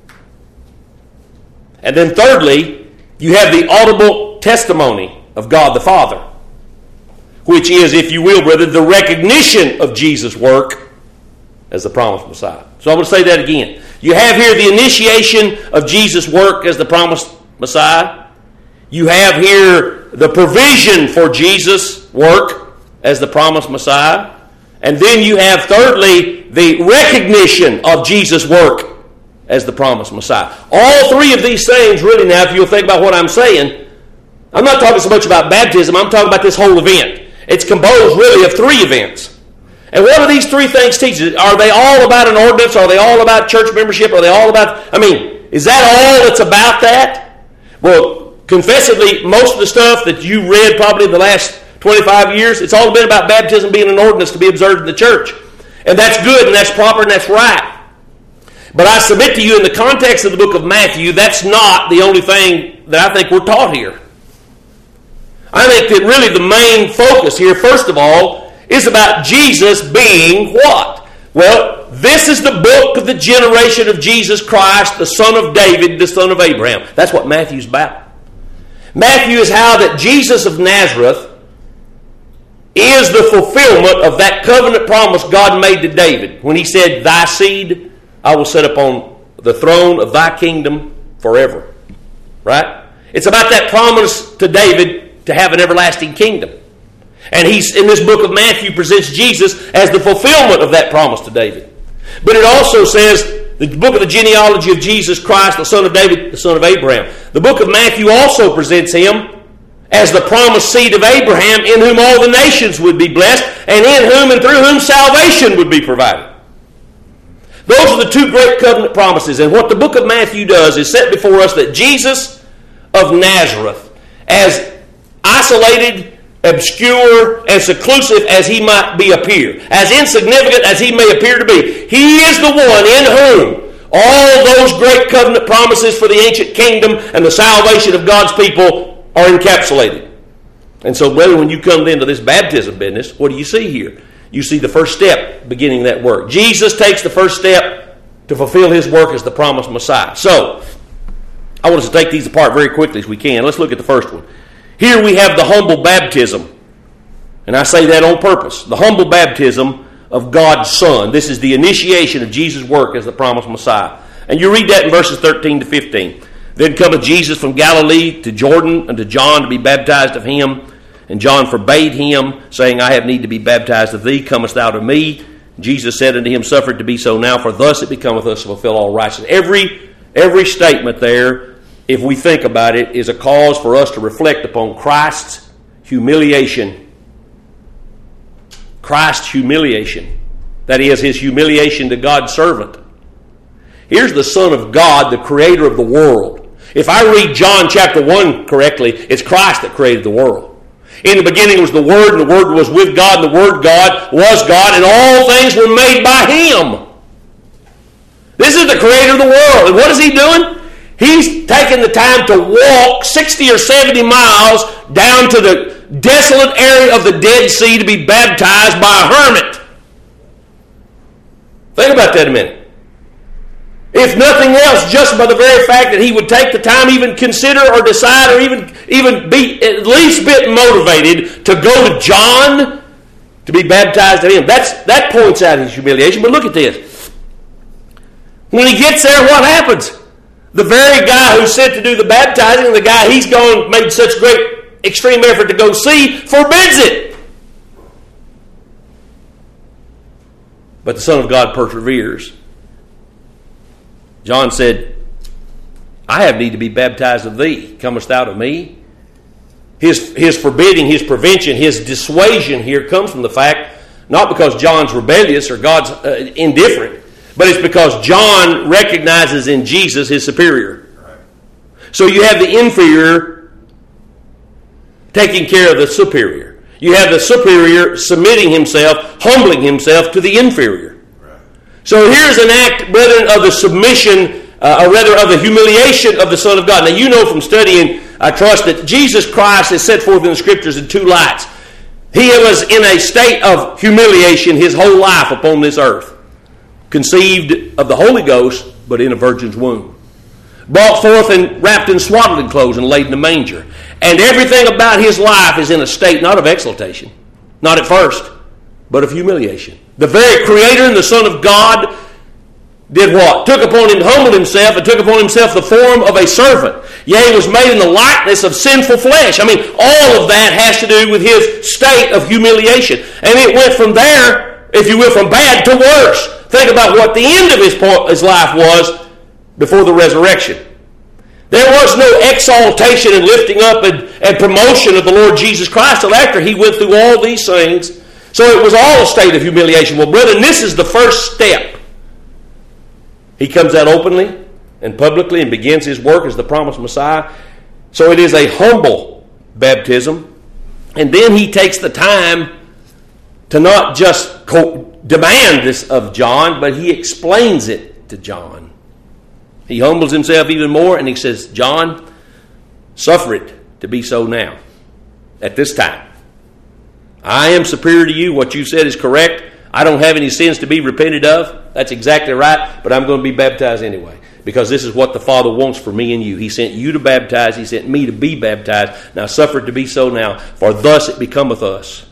Speaker 1: And then thirdly, you have the audible testimony of God the Father, which is, if you will, brother, the recognition of Jesus' work as the promised Messiah. So I want to say that again. You have here the initiation of Jesus' work as the promised Messiah. You have here the provision for Jesus' work as the promised Messiah. And then you have, thirdly, the recognition of Jesus' work as the promised Messiah. All three of these things, really, now, if you'll think about what I'm saying, I'm not talking so much about baptism, I'm talking about this whole event. It's composed, really, of three events. And what do these three things teach? Are they all about an ordinance? Are they all about church membership? Are they all about, I mean, is that all that's about that? Well, confessedly, most of the stuff that you read probably in the last twenty-five years, it's all been about baptism being an ordinance to be observed in the church. And that's good, and that's proper, and that's right. But I submit to you, in the context of the book of Matthew, that's not the only thing that I think we're taught here. I think that really the main focus here, first of all, is about Jesus being what? Well, this is the book of the generation of Jesus Christ, the son of David, the son of Abraham. That's what Matthew's about. Matthew is how that Jesus of Nazareth is the fulfillment of that covenant promise God made to David when he said, "Thy seed I will set upon the throne of thy kingdom forever." Right? It's about that promise to David to have an everlasting kingdom. And he's in this book of Matthew presents Jesus as the fulfillment of that promise to David. But it also says, the book of the genealogy of Jesus Christ, the son of David, the son of Abraham. The book of Matthew also presents him as the promised seed of Abraham, in whom all the nations would be blessed, and in whom and through whom salvation would be provided. Those are the two great covenant promises. And what the book of Matthew does is set before us that Jesus of Nazareth, as isolated, obscure, and seclusive as he might be appear, as insignificant as he may appear to be, he is the one in whom all those great covenant promises for the ancient kingdom and the salvation of God's people are encapsulated. And so, brother, when you come into this baptism business, what do you see here? You see the first step beginning that work. Jesus takes the first step to fulfill his work as the promised Messiah. So, I want us to take these apart very quickly as we can. Let's look at the first one. Here we have the humble baptism. And I say that on purpose. The humble baptism of God's Son. This is the initiation of Jesus' work as the promised Messiah. And you read that in verses thirteen to fifteen. Then cometh Jesus from Galilee to Jordan unto John to be baptized of him. And John forbade him, saying, I have need to be baptized of thee. Comest thou to me? Jesus said unto him, Suffer it to be so now, for thus it becometh us to fulfill all righteousness. Every, every statement there, if we think about it, is a cause for us to reflect upon Christ's humiliation. Christ's humiliation. That is, his humiliation to God's servant. Here's the Son of God, the creator of the world. If I read John chapter one correctly, it's Christ that created the world. In the beginning was the Word, and the Word was with God, and the Word God was God, and all things were made by Him. This is the creator of the world. And what is He doing? He's taking the time to walk sixty or seventy miles down to the desolate area of the Dead Sea to be baptized by a hermit. Think about that a minute. If nothing else, just by the very fact that he would take the time, even consider or decide or even, even be at least a bit motivated to go to John to be baptized of him. That's, that points out his humiliation. But look at this. When he gets there, what happens? The very guy who's sent to do the baptizing, and the guy he's gone, made such great extreme effort to go see, forbids it. But the Son of God perseveres. John said, I have need to be baptized of thee. Comest thou to me? His, his forbidding, his prevention, his dissuasion here comes from the fact, not because John's rebellious or God's uh, indifferent, but it's because John recognizes in Jesus his superior. So you have the inferior taking care of the superior. You have the superior submitting himself, humbling himself to the inferior. So here's an act, brethren, of the submission, uh, or rather of the humiliation of the Son of God. Now you know from studying, I trust, that Jesus Christ is set forth in the Scriptures in two lights. He was in a state of humiliation his whole life upon this earth. Conceived of the Holy Ghost, but in a virgin's womb. Brought forth and wrapped in swaddling clothes and laid in a manger. And everything about his life is in a state not of exaltation, not at first, but of humiliation. The very Creator and the Son of God did what? Took upon him, humbled himself, and took upon himself the form of a servant. Yea, was made in the likeness of sinful flesh. I mean, all of that has to do with his state of humiliation. And it went from there, if you will, from bad to worse. Think about what the end of his, his life was before the resurrection. There was no exaltation and lifting up and, and promotion of the Lord Jesus Christ until after he went through all these things. So it was all a state of humiliation. Well, brethren, this is the first step. He comes out openly and publicly and begins his work as the promised Messiah. So it is a humble baptism. And then he takes the time to not just co- demand this of John, but he explains it to John. He humbles himself even more and he says, John, suffer it to be so now, at this time. I am superior to you. What you said is correct. I don't have any sins to be repented of. That's exactly right. But I'm going to be baptized anyway. Because this is what the Father wants for me and you. He sent you to baptize. He sent me to be baptized. Now suffer it to be so now. For thus it becometh us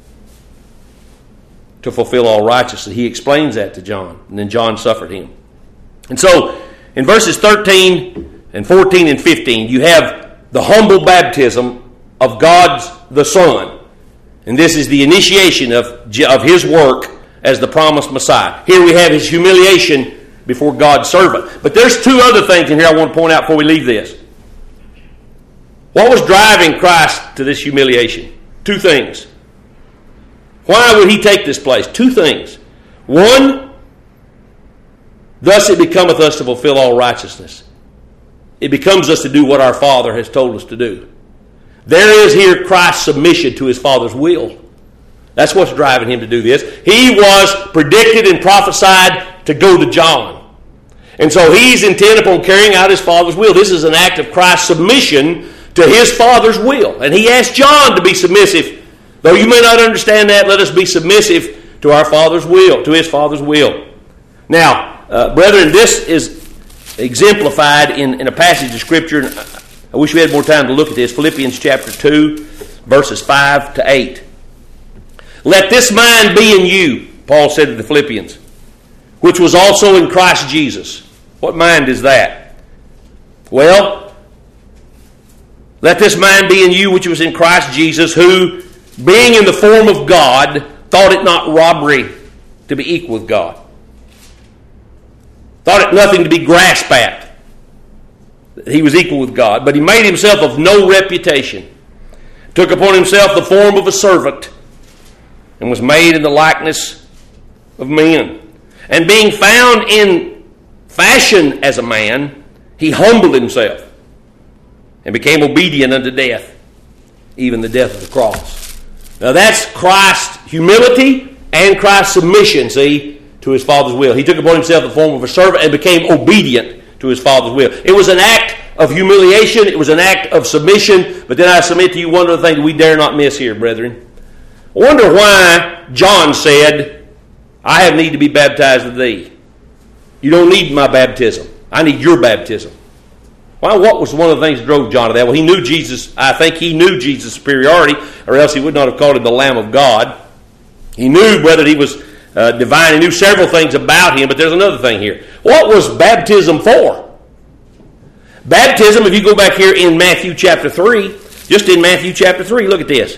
Speaker 1: to fulfill all righteousness. He explains that to John. And then John suffered him. And so in verses thirteen and fourteen and fifteen, you have the humble baptism of God's the Son. And this is the initiation of, of his work as the promised Messiah. Here we have his humiliation before God's servant. But there's two other things in here I want to point out before we leave this. What was driving Christ to this humiliation? Two things. Why would he take this place? Two things. One, thus it becometh us to fulfill all righteousness. It becomes us to do what our Father has told us to do. There is here Christ's submission to his Father's will. That's what's driving him to do this. He was predicted and prophesied to go to John. And so he's intent upon carrying out his Father's will. This is an act of Christ's submission to his Father's will. And he asked John to be submissive. Though you may not understand that, let us be submissive to our Father's will, to his Father's will. Now, uh, brethren, this is exemplified in, in a passage of Scripture. I wish we had more time to look at this. Philippians chapter two, verses five to eight. Let this mind be in you, Paul said to the Philippians, which was also in Christ Jesus. What mind is that? Well, let this mind be in you, which was in Christ Jesus, who, being in the form of God, thought it not robbery to be equal with God. Thought it nothing to be grasped at. He was equal with God. But he made himself of no reputation. Took upon himself the form of a servant, and was made in the likeness of men. And being found in fashion as a man, he humbled himself, and became obedient unto death, even the death of the cross. Now that's Christ's humility and Christ's submission, see, to his Father's will. He took upon himself the form of a servant and became obedient to his Father's will. It was an act of humiliation. It was an act of submission. But then I submit to you one other thing that we dare not miss here, brethren. I wonder why John said, I have need to be baptized of thee. You don't need my baptism. I need your baptism. Well, what was one of the things that drove John to that? Well, he knew Jesus. I think he knew Jesus' superiority, or else he would not have called him the Lamb of God. He knew whether he was uh, divine. He knew several things about him, but there's another thing here. What was baptism for? Baptism, if you go back here in Matthew chapter three, just in Matthew chapter three, look at this.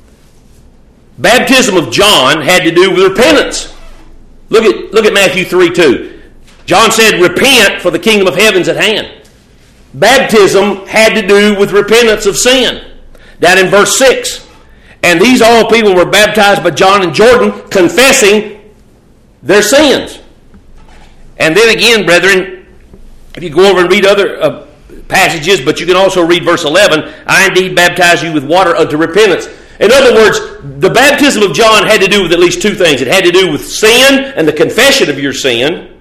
Speaker 1: Baptism of John had to do with repentance. Look at, look at Matthew three two. John said, repent, for the kingdom of heaven is at hand. Baptism had to do with repentance of sin. Down in verse six. And these all people were baptized by John in Jordan, confessing their sins. And then again, brethren, if you go over and read other uh, passages, but you can also read verse eleven, I indeed baptize you with water unto repentance. In other words, the baptism of John had to do with at least two things. It had to do with sin and the confession of your sin,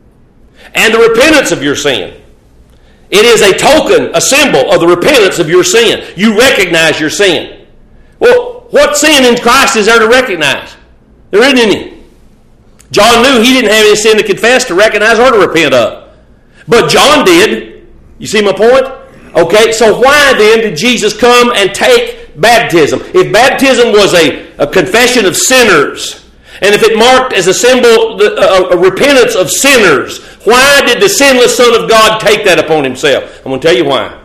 Speaker 1: and the repentance of your sin. It is a token, a symbol of the repentance of your sin. You recognize your sin. Well, what sin in Christ is there to recognize? There isn't any. John knew he didn't have any sin to confess, to recognize, or to repent of. But John did. You see my point? Okay, so why then did Jesus come and take baptism? If baptism was a, a confession of sinners, and if it marked as a symbol a, a repentance of sinners, why did the sinless Son of God take that upon himself? I'm going to tell you why.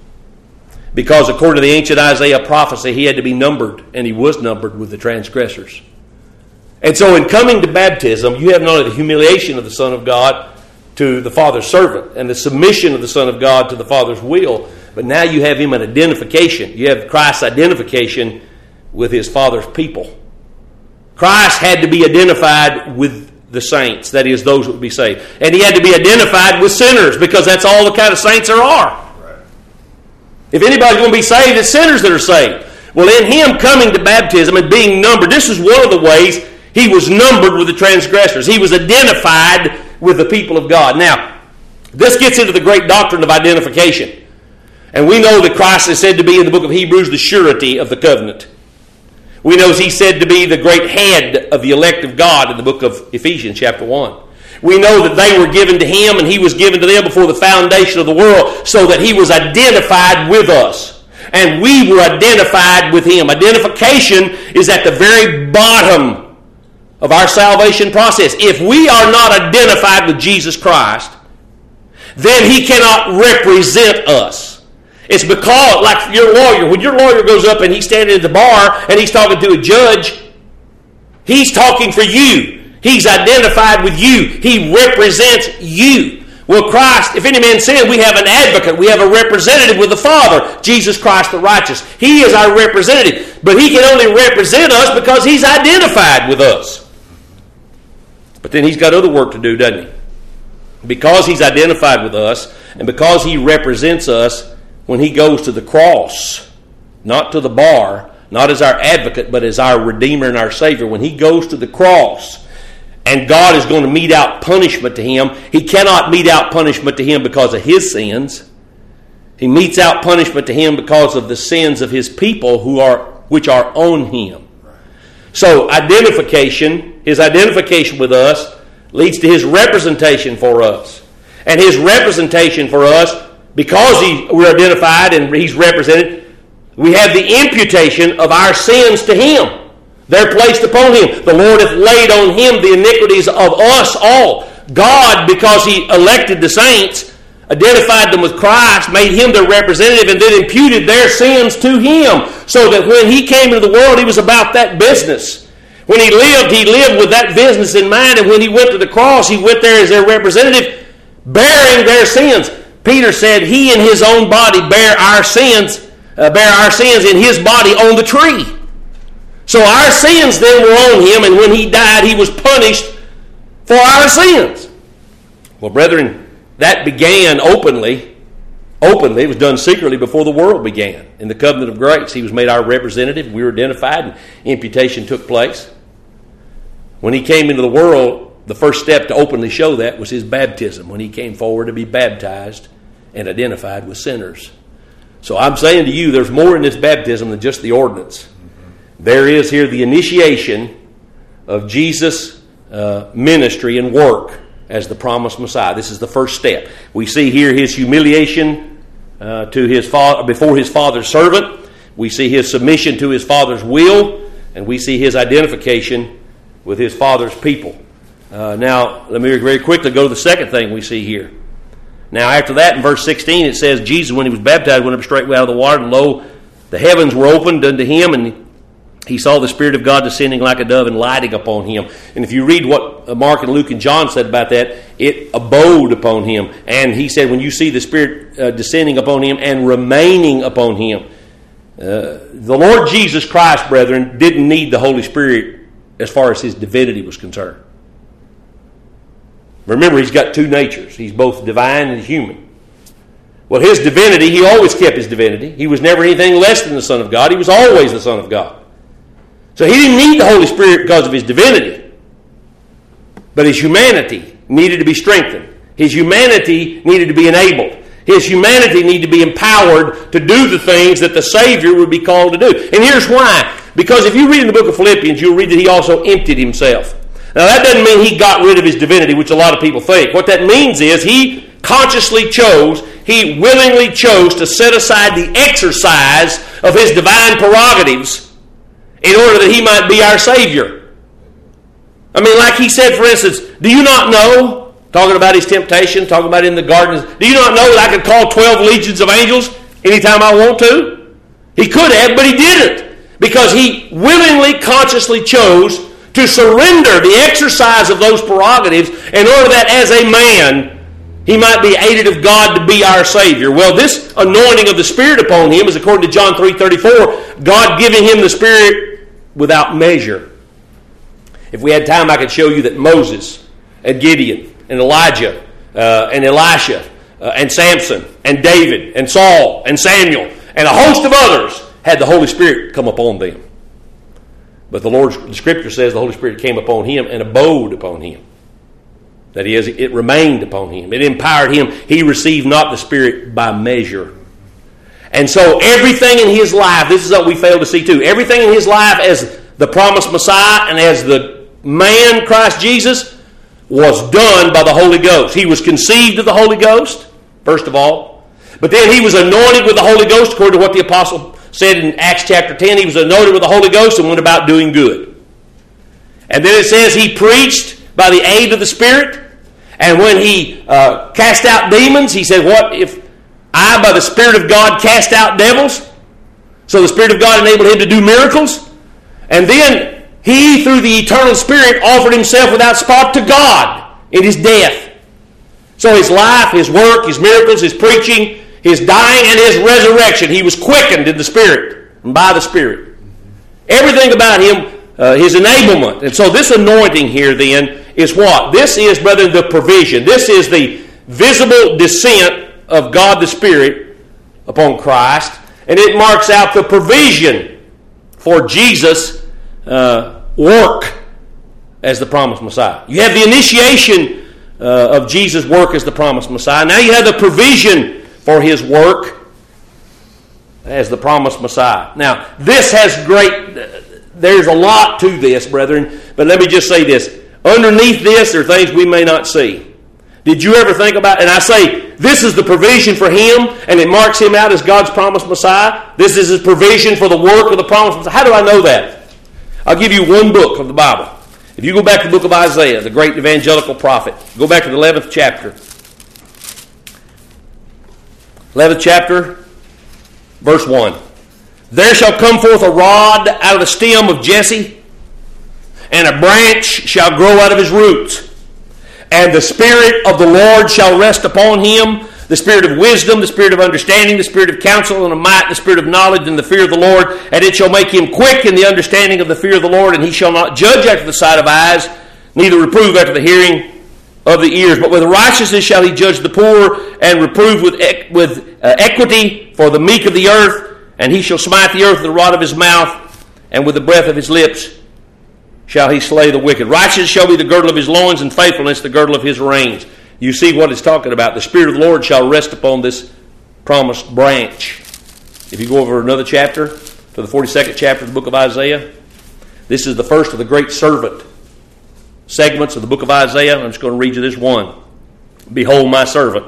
Speaker 1: Because according to the ancient Isaiah prophecy, he had to be numbered, and he was numbered with the transgressors. And so in coming to baptism, you have not only the humiliation of the Son of God to the Father's servant, and the submission of the Son of God to the Father's will, but now you have him an identification. You have Christ's identification with his Father's people. Christ had to be identified with the saints, that is, those who would be saved. And he had to be identified with sinners, because that's all the kind of saints there are. Right. If anybody's going to be saved, it's sinners that are saved. Well, in him coming to baptism and being numbered, this is one of the ways he was numbered with the transgressors. He was identified with the people of God. Now, this gets into the great doctrine of identification. And we know that Christ is said to be in the book of Hebrews the surety of the covenant. We know he's said to be the great head of the elect of God in the book of Ephesians chapter one. We know that they were given to him and he was given to them before the foundation of the world, so that he was identified with us. And we were identified with him. Identification is at the very bottom of our salvation process. If we are not identified with Jesus Christ, then he cannot represent us. It's because, like your lawyer, when your lawyer goes up and he's standing at the bar and he's talking to a judge, he's talking for you. He's identified with you. He represents you. Well, Christ, if any man sin, we have an advocate. We have a representative with the Father, Jesus Christ the righteous. He is our representative. But he can only represent us because he's identified with us. But then he's got other work to do, doesn't he? Because he's identified with us, and because he represents us when he goes to the cross, not to the bar, not as our advocate, but as our Redeemer and our Savior. When he goes to the cross, and God is going to mete out punishment to him, he cannot mete out punishment to him because of his sins. He metes out punishment to him because of the sins of his people who are which are on him. So identification, his identification with us, leads to his representation for us. And his representation for us, because he, we're identified and he's represented, we have the imputation of our sins to him. They're placed upon him. The Lord hath laid on him the iniquities of us all. God, because he elected the saints, identified them with Christ, made him their representative, and then imputed their sins to him. So that when he came into the world, he was about that business. When he lived, he lived with that business in mind, and when he went to the cross, he went there as their representative, bearing their sins. Peter said he in his own body bare our sins, uh, bare our sins in his body on the tree. So our sins then were on him, and when he died, he was punished for our sins. Well, brethren, that began openly. Openly, it was done secretly before the world began. In the covenant of grace, he was made our representative. We were identified, and imputation took place. When he came into the world, the first step to openly show that was his baptism, when he came forward to be baptized and identified with sinners. So I'm saying to you, there's more in this baptism than just the ordinance. Mm-hmm. There is here the initiation of Jesus' uh, ministry and work as the promised Messiah. This is the first step. We see here his humiliation uh, to his fa- before his Father's servant. We see his submission to his Father's will, and we see his identification with his Father's people. Uh, now, let me very quickly go to the second thing we see here. Now, after that, in verse sixteen, it says, Jesus, when he was baptized, went up straightway out of the water, and lo, the heavens were opened unto him, and he saw the Spirit of God descending like a dove and lighting upon him. And if you read what Mark and Luke and John said about that, it abode upon him. And he said, when you see the Spirit uh, descending upon him and remaining upon him, uh, the Lord Jesus Christ, brethren, didn't need the Holy Spirit as far as his divinity was concerned. Remember, he's got two natures. He's both divine and human. Well, his divinity, he always kept his divinity. He was never anything less than the Son of God. He was always the Son of God. So he didn't need the Holy Spirit because of his divinity. But his humanity needed to be strengthened. His humanity needed to be enabled. His humanity needed to be empowered to do the things that the Savior would be called to do. And here's why. Because if you read in the book of Philippians, you'll read that he also emptied himself. Now that doesn't mean he got rid of his divinity, which a lot of people think. What that means is he consciously chose, he willingly chose to set aside the exercise of his divine prerogatives in order that he might be our Savior. I mean, like he said, for instance, do you not know, talking about his temptation, talking about in the garden, do you not know that I could call twelve legions of angels anytime I want to? He could have, but he didn't. Because he willingly, consciously chose to surrender the exercise of those prerogatives in order that as a man, he might be aided of God to be our Savior. Well, this anointing of the Spirit upon him is according to John three thirty-four, God giving him the Spirit without measure. If we had time, I could show you that Moses and Gideon and Elijah uh, and Elisha uh, and Samson and David and Saul and Samuel and a host of others had the Holy Spirit come upon them. But the Lord, the Scripture says the Holy Spirit came upon him and abode upon him. That is, it remained upon him. It empowered him. He received not the Spirit by measure. And so everything in his life, this is what we fail to see too, everything in his life as the promised Messiah and as the man Christ Jesus was done by the Holy Ghost. He was conceived of the Holy Ghost, first of all. But then he was anointed with the Holy Ghost, according to what the apostle said in Acts chapter ten. He was anointed with the Holy Ghost and went about doing good. And then it says he preached by the aid of the Spirit. And when he uh, cast out demons, he said, what if I, by the Spirit of God, cast out devils? So the Spirit of God enabled him to do miracles. And then he, through the eternal Spirit, offered himself without spot to God in his death. So his life, his work, his miracles, his preaching, his dying, and his resurrection, he was quickened in the Spirit and by the Spirit. Everything about him, uh, his enablement. And so this anointing here then is what? This is, brethren, the provision. This is the visible descent of God the Spirit upon Christ. And it marks out the provision for Jesus' uh, work as the promised Messiah. You have the initiation uh, of Jesus' work as the promised Messiah. Now you have the provision for his work as the promised Messiah. Now, this has great... There's a lot to this, brethren, but let me just say this. underneath this are things we may not see. Did you ever think about, and I say, this is the provision for him, and it marks him out as God's promised Messiah. This is his provision for the work of the promised Messiah. How do I know that? I'll give you one book of the Bible. If you go back to the book of Isaiah, the great evangelical prophet, go back to the eleventh chapter. eleventh chapter, verse one. There shall come forth a rod out of the stem of Jesse, and a branch shall grow out of his roots. And the Spirit of the Lord shall rest upon him, the Spirit of wisdom, the Spirit of understanding, the Spirit of counsel and of might, the Spirit of knowledge and the fear of the Lord. And it shall make him quick in the understanding of the fear of the Lord, and he shall not judge after the sight of eyes, neither reprove after the hearing of the ears. But with righteousness shall he judge the poor, and reprove with, equ- with uh, equity for the meek of the earth. And he shall smite the earth with the rod of his mouth, and with the breath of his lips shall he slay the wicked. Righteousness shall be the girdle of his loins, and faithfulness the girdle of his reins. You see what it's talking about. The Spirit of the Lord shall rest upon this promised branch. If you go over another chapter, to the forty-second chapter of the book of Isaiah, this is the first of the great servant segments of the book of Isaiah. I'm just going to read you this one. Behold my servant,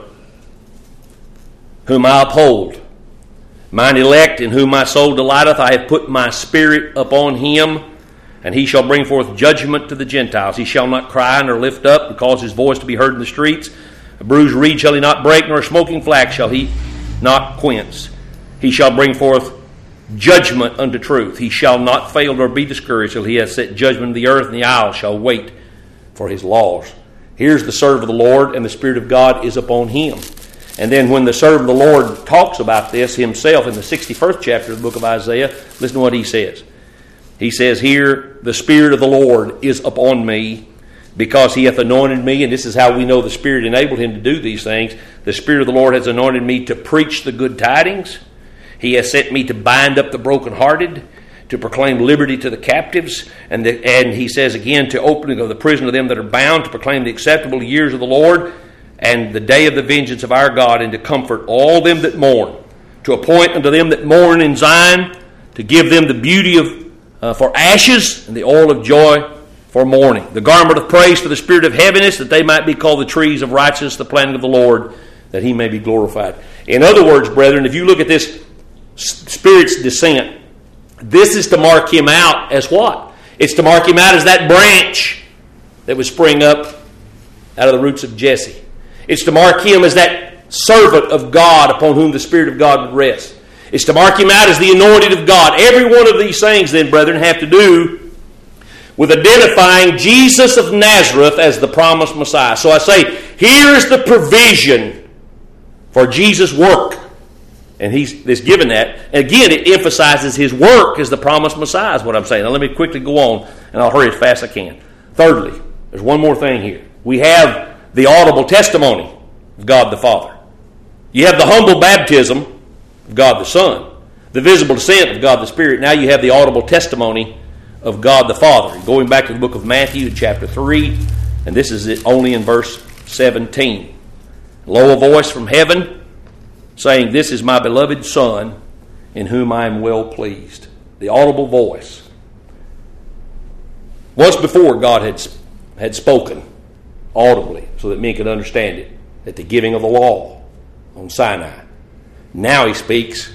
Speaker 1: whom I uphold, mine elect, in whom my soul delighteth. I have put my Spirit upon him, and he shall bring forth judgment to the Gentiles. He shall not cry nor lift up, and cause his voice to be heard in the streets. A bruised reed shall he not break, nor a smoking flax shall he not quench. He shall bring forth judgment unto truth. He shall not fail nor be discouraged till he hath set judgment in the earth, and the isles shall wait for his laws. Here's the servant of the Lord, and the Spirit of God is upon him. And then when the servant of the Lord talks about this himself in the sixty-first chapter of the book of Isaiah, listen to what he says. He says here, the Spirit of the Lord is upon me, because he hath anointed me, and this is how we know the Spirit enabled him to do these things. The Spirit of the Lord has anointed me to preach the good tidings. He has sent me to bind up the brokenhearted, to proclaim liberty to the captives, and, the, and he says again, to opening of the prison of them that are bound, to proclaim the acceptable years of the Lord, and the day of the vengeance of our God, and to comfort all them that mourn, to appoint unto them that mourn in Zion, to give them the beauty of Uh, for ashes, and the oil of joy for mourning, the garment of praise for the spirit of heaviness, that they might be called the trees of righteousness, the planting of the Lord, that he may be glorified. In other words, brethren, if you look at this Spirit's descent, this is to mark him out as what? It's to mark him out as that branch that would spring up out of the roots of Jesse. It's to mark him as that servant of God upon whom the Spirit of God would rest. It's to mark him out as the anointed of God. Every one of these things, then, brethren, have to do with identifying Jesus of Nazareth as the promised Messiah. So I say, here's the provision for Jesus' work. And he's, he's given that. And again, it emphasizes his work as the promised Messiah, is what I'm saying. Now let me quickly go on, and I'll hurry as fast as I can. Thirdly, there's one more thing here. We have the audible testimony of God the Father. You have the humble baptism of God the Son, the visible descent of God the Spirit. Now you have the audible testimony of God the Father. Going back to the book of Matthew, chapter three, and this is it only in verse seventeen. Lo, a voice from heaven, saying, This is my beloved Son, in whom I am well pleased. The audible voice. Once before, God had, had spoken audibly so that men could understand it at the giving of the law on Sinai. Now he speaks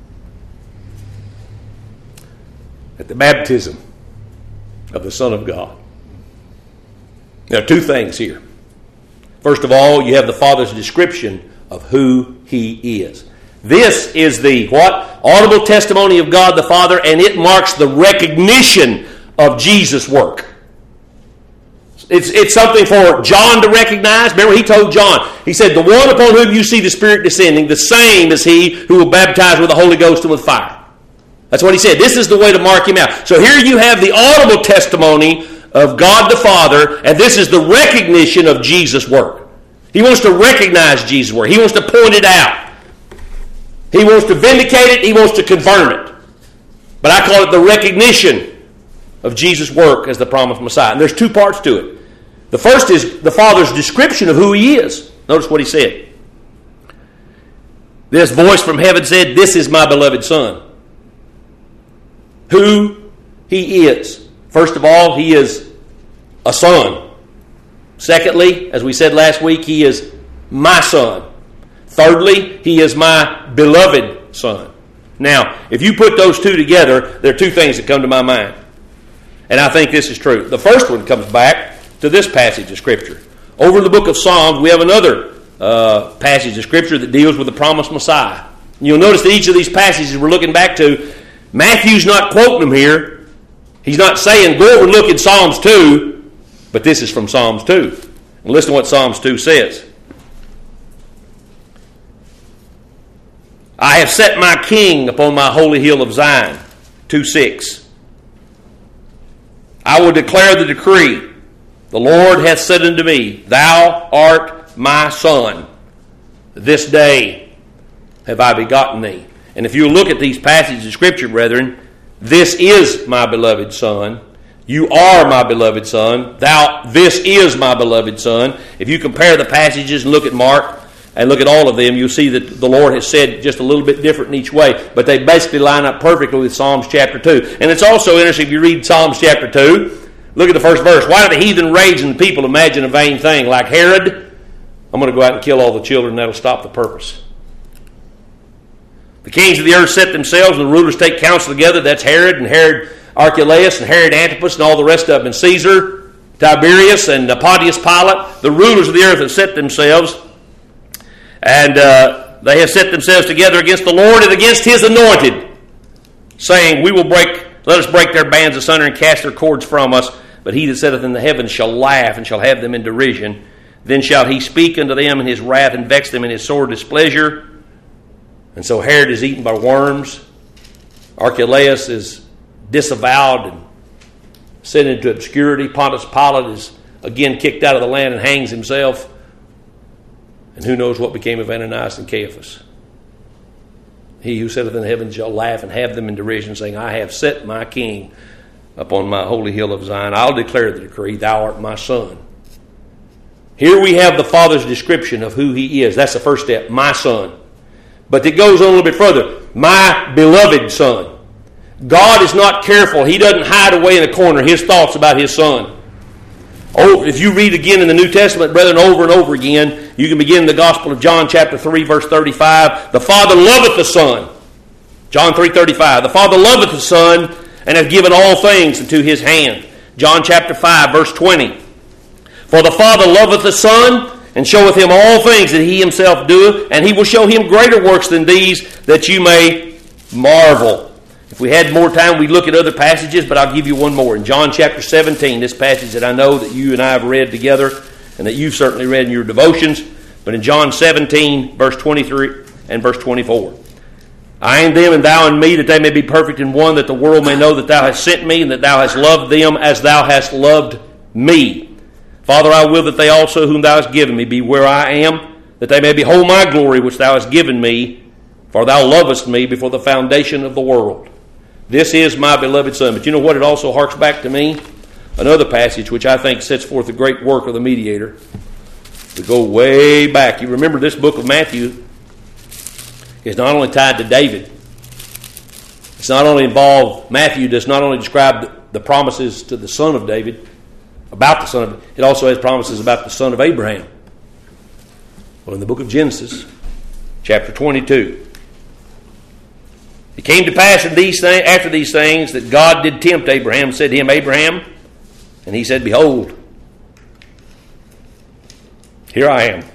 Speaker 1: at the baptism of the Son of God. There are two things here. First of all, you have the Father's description of who he is. This is the what? Audible testimony of God the Father, and it marks the recognition of Jesus' work. It's, it's something for John to recognize. Remember, he told John, he said, the one upon whom you see the Spirit descending, the same is he who will baptize with the Holy Ghost and with fire. That's what he said. This is the way to mark him out. So here you have the audible testimony of God the Father, and this is the recognition of Jesus' work. He wants to recognize Jesus' work. He wants to point it out. He wants to vindicate it. He wants to confirm it. But I call it the recognition of Jesus' work as the promised Messiah. And there's two parts to it. The first is the Father's description of who he is. Notice what he said. This voice from heaven said, This is my beloved Son. Who he is. First of all, he is a son. Secondly, as we said last week, he is my son. Thirdly, he is my beloved son. Now, if you put those two together, there are two things that come to my mind. And I think this is true. The first one comes back to this passage of Scripture. Over in the book of Psalms, we have another uh, passage of Scripture that deals with the promised Messiah. You'll notice that each of these passages we're looking back to, Matthew's not quoting them here. He's not saying, go over and look in Psalms two, but this is from Psalms two. And listen to what Psalms two says. I have set my king upon my holy hill of Zion. two six. I will declare the decree. The Lord hath said unto me, Thou art my son. This day have I begotten thee. And if you look at these passages of Scripture, brethren, this is my beloved son. You are my beloved son. Thou, this is my beloved son. If you compare the passages and look at Mark and look at all of them, you'll see that the Lord has said just a little bit different in each way. But they basically line up perfectly with Psalms chapter two. And it's also interesting if you read Psalms chapter two, look at the first verse. Why do the heathen rage and the people imagine a vain thing? Like Herod, I'm going to go out and kill all the children. That'll stop the purpose. The kings of the earth set themselves, and the rulers take counsel together. That's Herod and Herod Archelaus and Herod Antipas and all the rest of them. And Caesar, Tiberius, and Pontius Pilate. The rulers of the earth have set themselves, and uh, they have set themselves together against the Lord and against His anointed, saying, We will break, let us break their bands asunder and cast their cords from us. But he that sitteth in the heavens shall laugh and shall have them in derision. Then shall he speak unto them in his wrath and vex them in his sore displeasure. And so Herod is eaten by worms. Archelaus is disavowed and sent into obscurity. Pontius Pilate is again kicked out of the land and hangs himself. And who knows what became of Ananias and Caiaphas. He who sitteth in the heavens shall laugh and have them in derision, saying, I have set my king upon my holy hill of Zion. I'll declare the decree, Thou art my son. Here we have the Father's description of who He is. That's the first step, my son. But it goes on a little bit further. My beloved son. God is not careful. He doesn't hide away in a corner His thoughts about His son. Oh, if you read again in the New Testament, brethren, over and over again, you can begin the Gospel of John chapter three, verse thirty-five. The Father loveth the Son. John three thirty-five. The Father loveth the Son and hath given all things into His hand. John chapter five, verse twenty. For the Father loveth the Son, and showeth Him all things that He Himself doeth, and He will show Him greater works than these, that you may marvel. If we had more time, we'd look at other passages, but I'll give you one more. In John chapter seventeen, this passage that I know that you and I have read together, and that you've certainly read in your devotions, but in John seventeen, verse twenty-three and verse twenty-four. I in them, and thou in me, that they may be perfect in one, that the world may know that thou hast sent me, and that thou hast loved them as thou hast loved me. Father, I will that they also whom thou hast given me be where I am, that they may behold my glory which thou hast given me, for thou lovest me before the foundation of the world. This is my beloved Son. But you know what? It also harks back to me. Another passage which I think sets forth the great work of the mediator. We go way back. You remember this book of Matthew is not only tied to David. It's not only involved, Matthew does not only describe the promises to the son of David, about the son of David, it also has promises about the son of Abraham. Well, in the book of Genesis, chapter twenty-two, it came to pass in these things, after these things that God did tempt Abraham, and said to him, Abraham, and he said, Behold, here I am.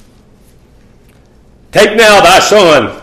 Speaker 1: Take now thy son,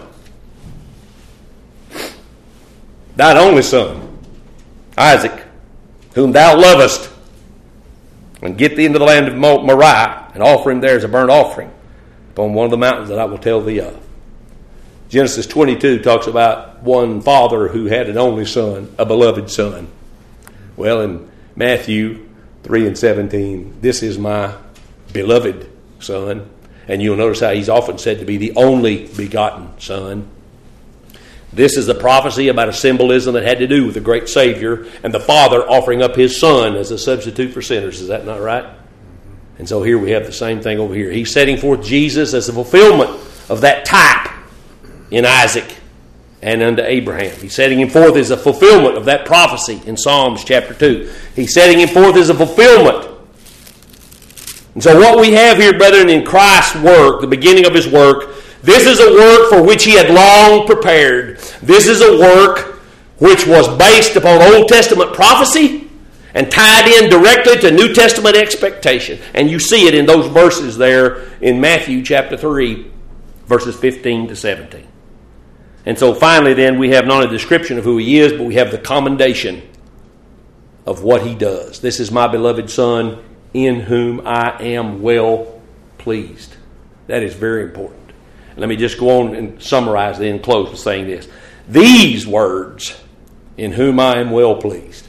Speaker 1: thine only son, Isaac, whom thou lovest, and get thee into the land of Moriah, and offer him there as a burnt offering upon one of the mountains that I will tell thee of. Genesis twenty-two talks about one father who had an only son, a beloved son. Well, in Matthew three and seventeen, this is my beloved son. And you'll notice how he's often said to be the only begotten son. This is the prophecy about a symbolism that had to do with the great Savior and the Father offering up His Son as a substitute for sinners. Is that not right? And so here we have the same thing over here. He's setting forth Jesus as the fulfillment of that type in Isaac and unto Abraham. He's setting him forth as a fulfillment of that prophecy in Psalms chapter two. He's setting him forth as a fulfillment And so what we have here, brethren, in Christ's work, the beginning of His work, this is a work for which He had long prepared. This is a work which was based upon Old Testament prophecy and tied in directly to New Testament expectation. And you see it in those verses there in Matthew chapter three, verses fifteen to seventeen. And so finally then we have not only the description of who He is, but we have the commendation of what He does. This is my beloved Son, in whom I am well pleased. That is very important. Let me just go on and summarize then, close with saying this. These words, in whom I am well pleased.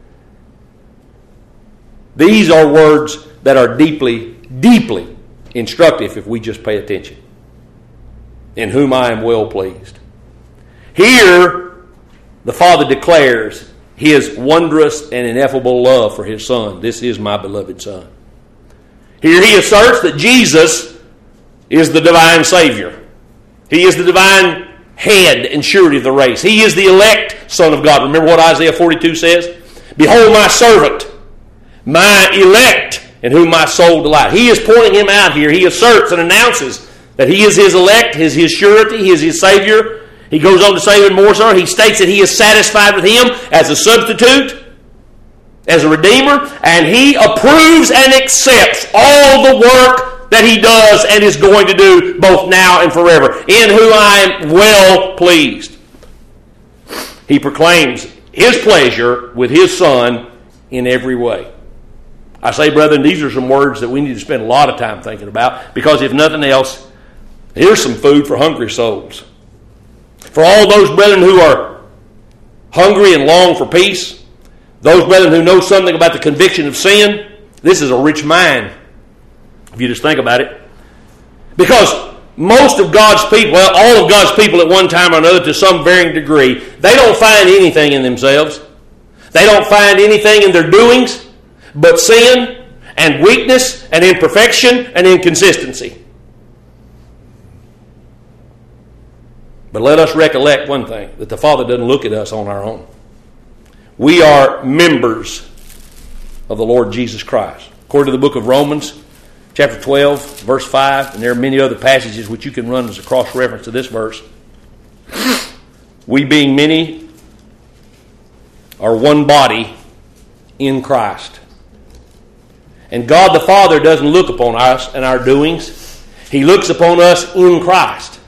Speaker 1: These are words that are deeply, deeply instructive if we just pay attention. In whom I am well pleased. Here, the Father declares His wondrous and ineffable love for His Son. This is my beloved Son. Here He asserts that Jesus is the divine Savior. He is the divine head and surety of the race. He is the elect Son of God. Remember what Isaiah forty-two says? Behold my servant, my elect, in whom my soul delights. He is pointing Him out here. He asserts and announces that He is His elect, His, his surety, He is His Savior. He goes on to say even more so, He states that He is satisfied with Him as a substitute, as a Redeemer, and He approves and accepts all the work that He does and is going to do both now and forever, in whom I am well pleased. He proclaims His pleasure with His Son in every way. I say, brethren, these are some words that we need to spend a lot of time thinking about, because if nothing else, here's some food for hungry souls. For all those brethren who are hungry and long for peace, those brethren who know something about the conviction of sin, this is a rich mine, if you just think about it. Because most of God's people, well, all of God's people at one time or another to some varying degree, they don't find anything in themselves. They don't find anything in their doings but sin and weakness and imperfection and inconsistency. But let us recollect one thing, that the Father doesn't look at us on our own. We are members of the Lord Jesus Christ. According to the book of Romans, chapter twelve, verse five, and there are many other passages which you can run as a cross-reference to this verse. We being many are one body in Christ. And God the Father doesn't look upon us and our doings. He looks upon us in Christ.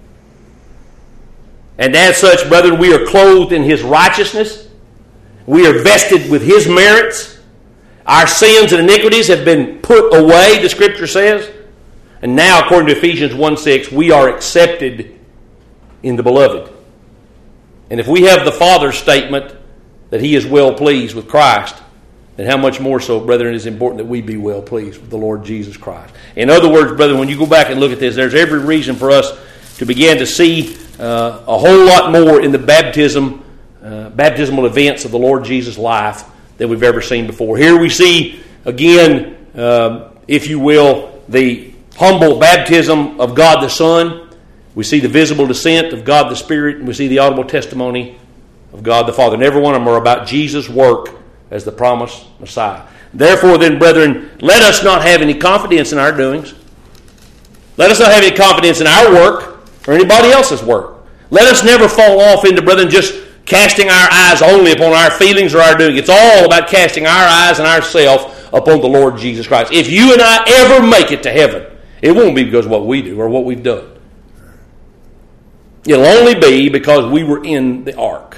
Speaker 1: And as such, brethren, we are clothed in His righteousness. We are vested with His merits. Our sins and iniquities have been put away, the Scripture says. And now, according to Ephesians one six, we are accepted in the Beloved. And if we have the Father's statement that He is well pleased with Christ, then how much more so, brethren, it is important that we be well pleased with the Lord Jesus Christ. In other words, brethren, when you go back and look at this, there's every reason for us to begin to see uh, a whole lot more in the baptism, uh, baptismal events of the Lord Jesus' life than we've ever seen before. Here we see, again, uh, if you will, the humble baptism of God the Son. We see the visible descent of God the Spirit, and we see the audible testimony of God the Father. And every one of them are about Jesus' work as the promised Messiah. Therefore, then, brethren, let us not have any confidence in our doings. Let us not have any confidence in our work or anybody else's work. Let us never fall off into, brethren, just casting our eyes only upon our feelings or our doing. It's all about casting our eyes and ourselves upon the Lord Jesus Christ. If you and I ever make it to heaven, it won't be because of what we do or what we've done. It'll only be because we were in the ark.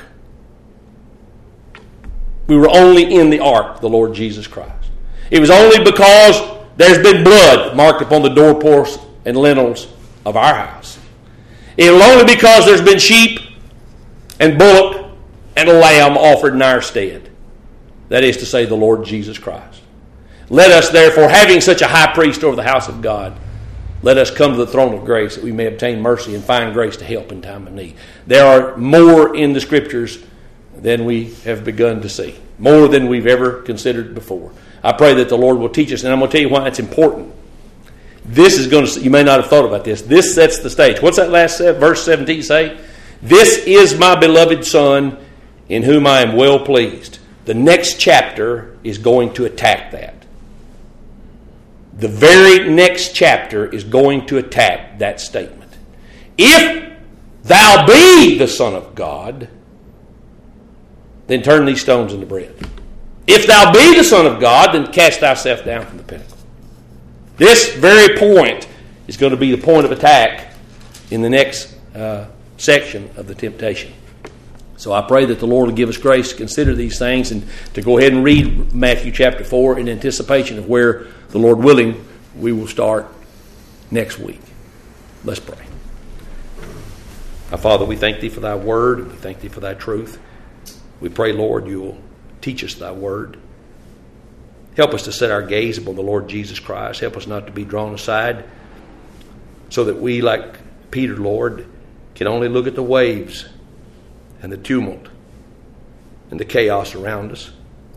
Speaker 1: We were only in the ark, the Lord Jesus Christ. It was only because there's been blood marked upon the doorposts and lintels of our house. It will only be because there's been sheep and bullock and a lamb offered in our stead. That is to say, the Lord Jesus Christ. Let us, therefore, having such a high priest over the house of God, let us come to the throne of grace that we may obtain mercy and find grace to help in time of need. There are more in the Scriptures than we have begun to see. More than we've ever considered before. I pray that the Lord will teach us, and I'm going to tell you why it's important. This is going to, you may not have thought about this. This sets the stage. What's that last verse seventeen say? This is my beloved Son, in whom I am well pleased. The next chapter is going to attack that. the very next chapter is going to attack that statement. If thou be the Son of God, then turn these stones into bread. If thou be the Son of God, then cast thyself down from the pinnacle. This very point is going to be the point of attack in the next uh, section of the temptation. So I pray that the Lord will give us grace to consider these things and to go ahead and read Matthew chapter four in anticipation of where, the Lord willing, we will start next week. Let's pray. Our Father, we thank Thee for Thy word, and we thank Thee for Thy truth. We pray, Lord, You will teach us Thy word. Help us to set our gaze upon the Lord Jesus Christ. Help us not to be drawn aside so that we, like Peter, Lord, can only look at the waves and the tumult and the chaos around us.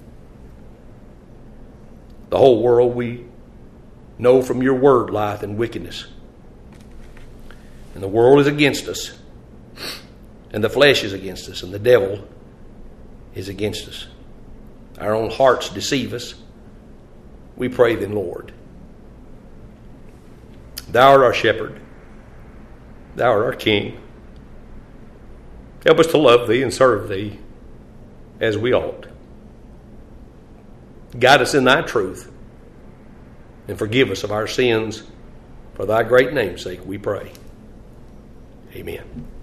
Speaker 1: The whole world we know from Your word lieth in wickedness. And the world is against us. And the flesh is against us. And the devil is against us. Our own hearts deceive us. We pray then, Lord, Thou art our shepherd. Thou art our King. Help us to love Thee and serve Thee as we ought. Guide us in Thy truth and forgive us of our sins. For Thy great name's sake we pray. Amen.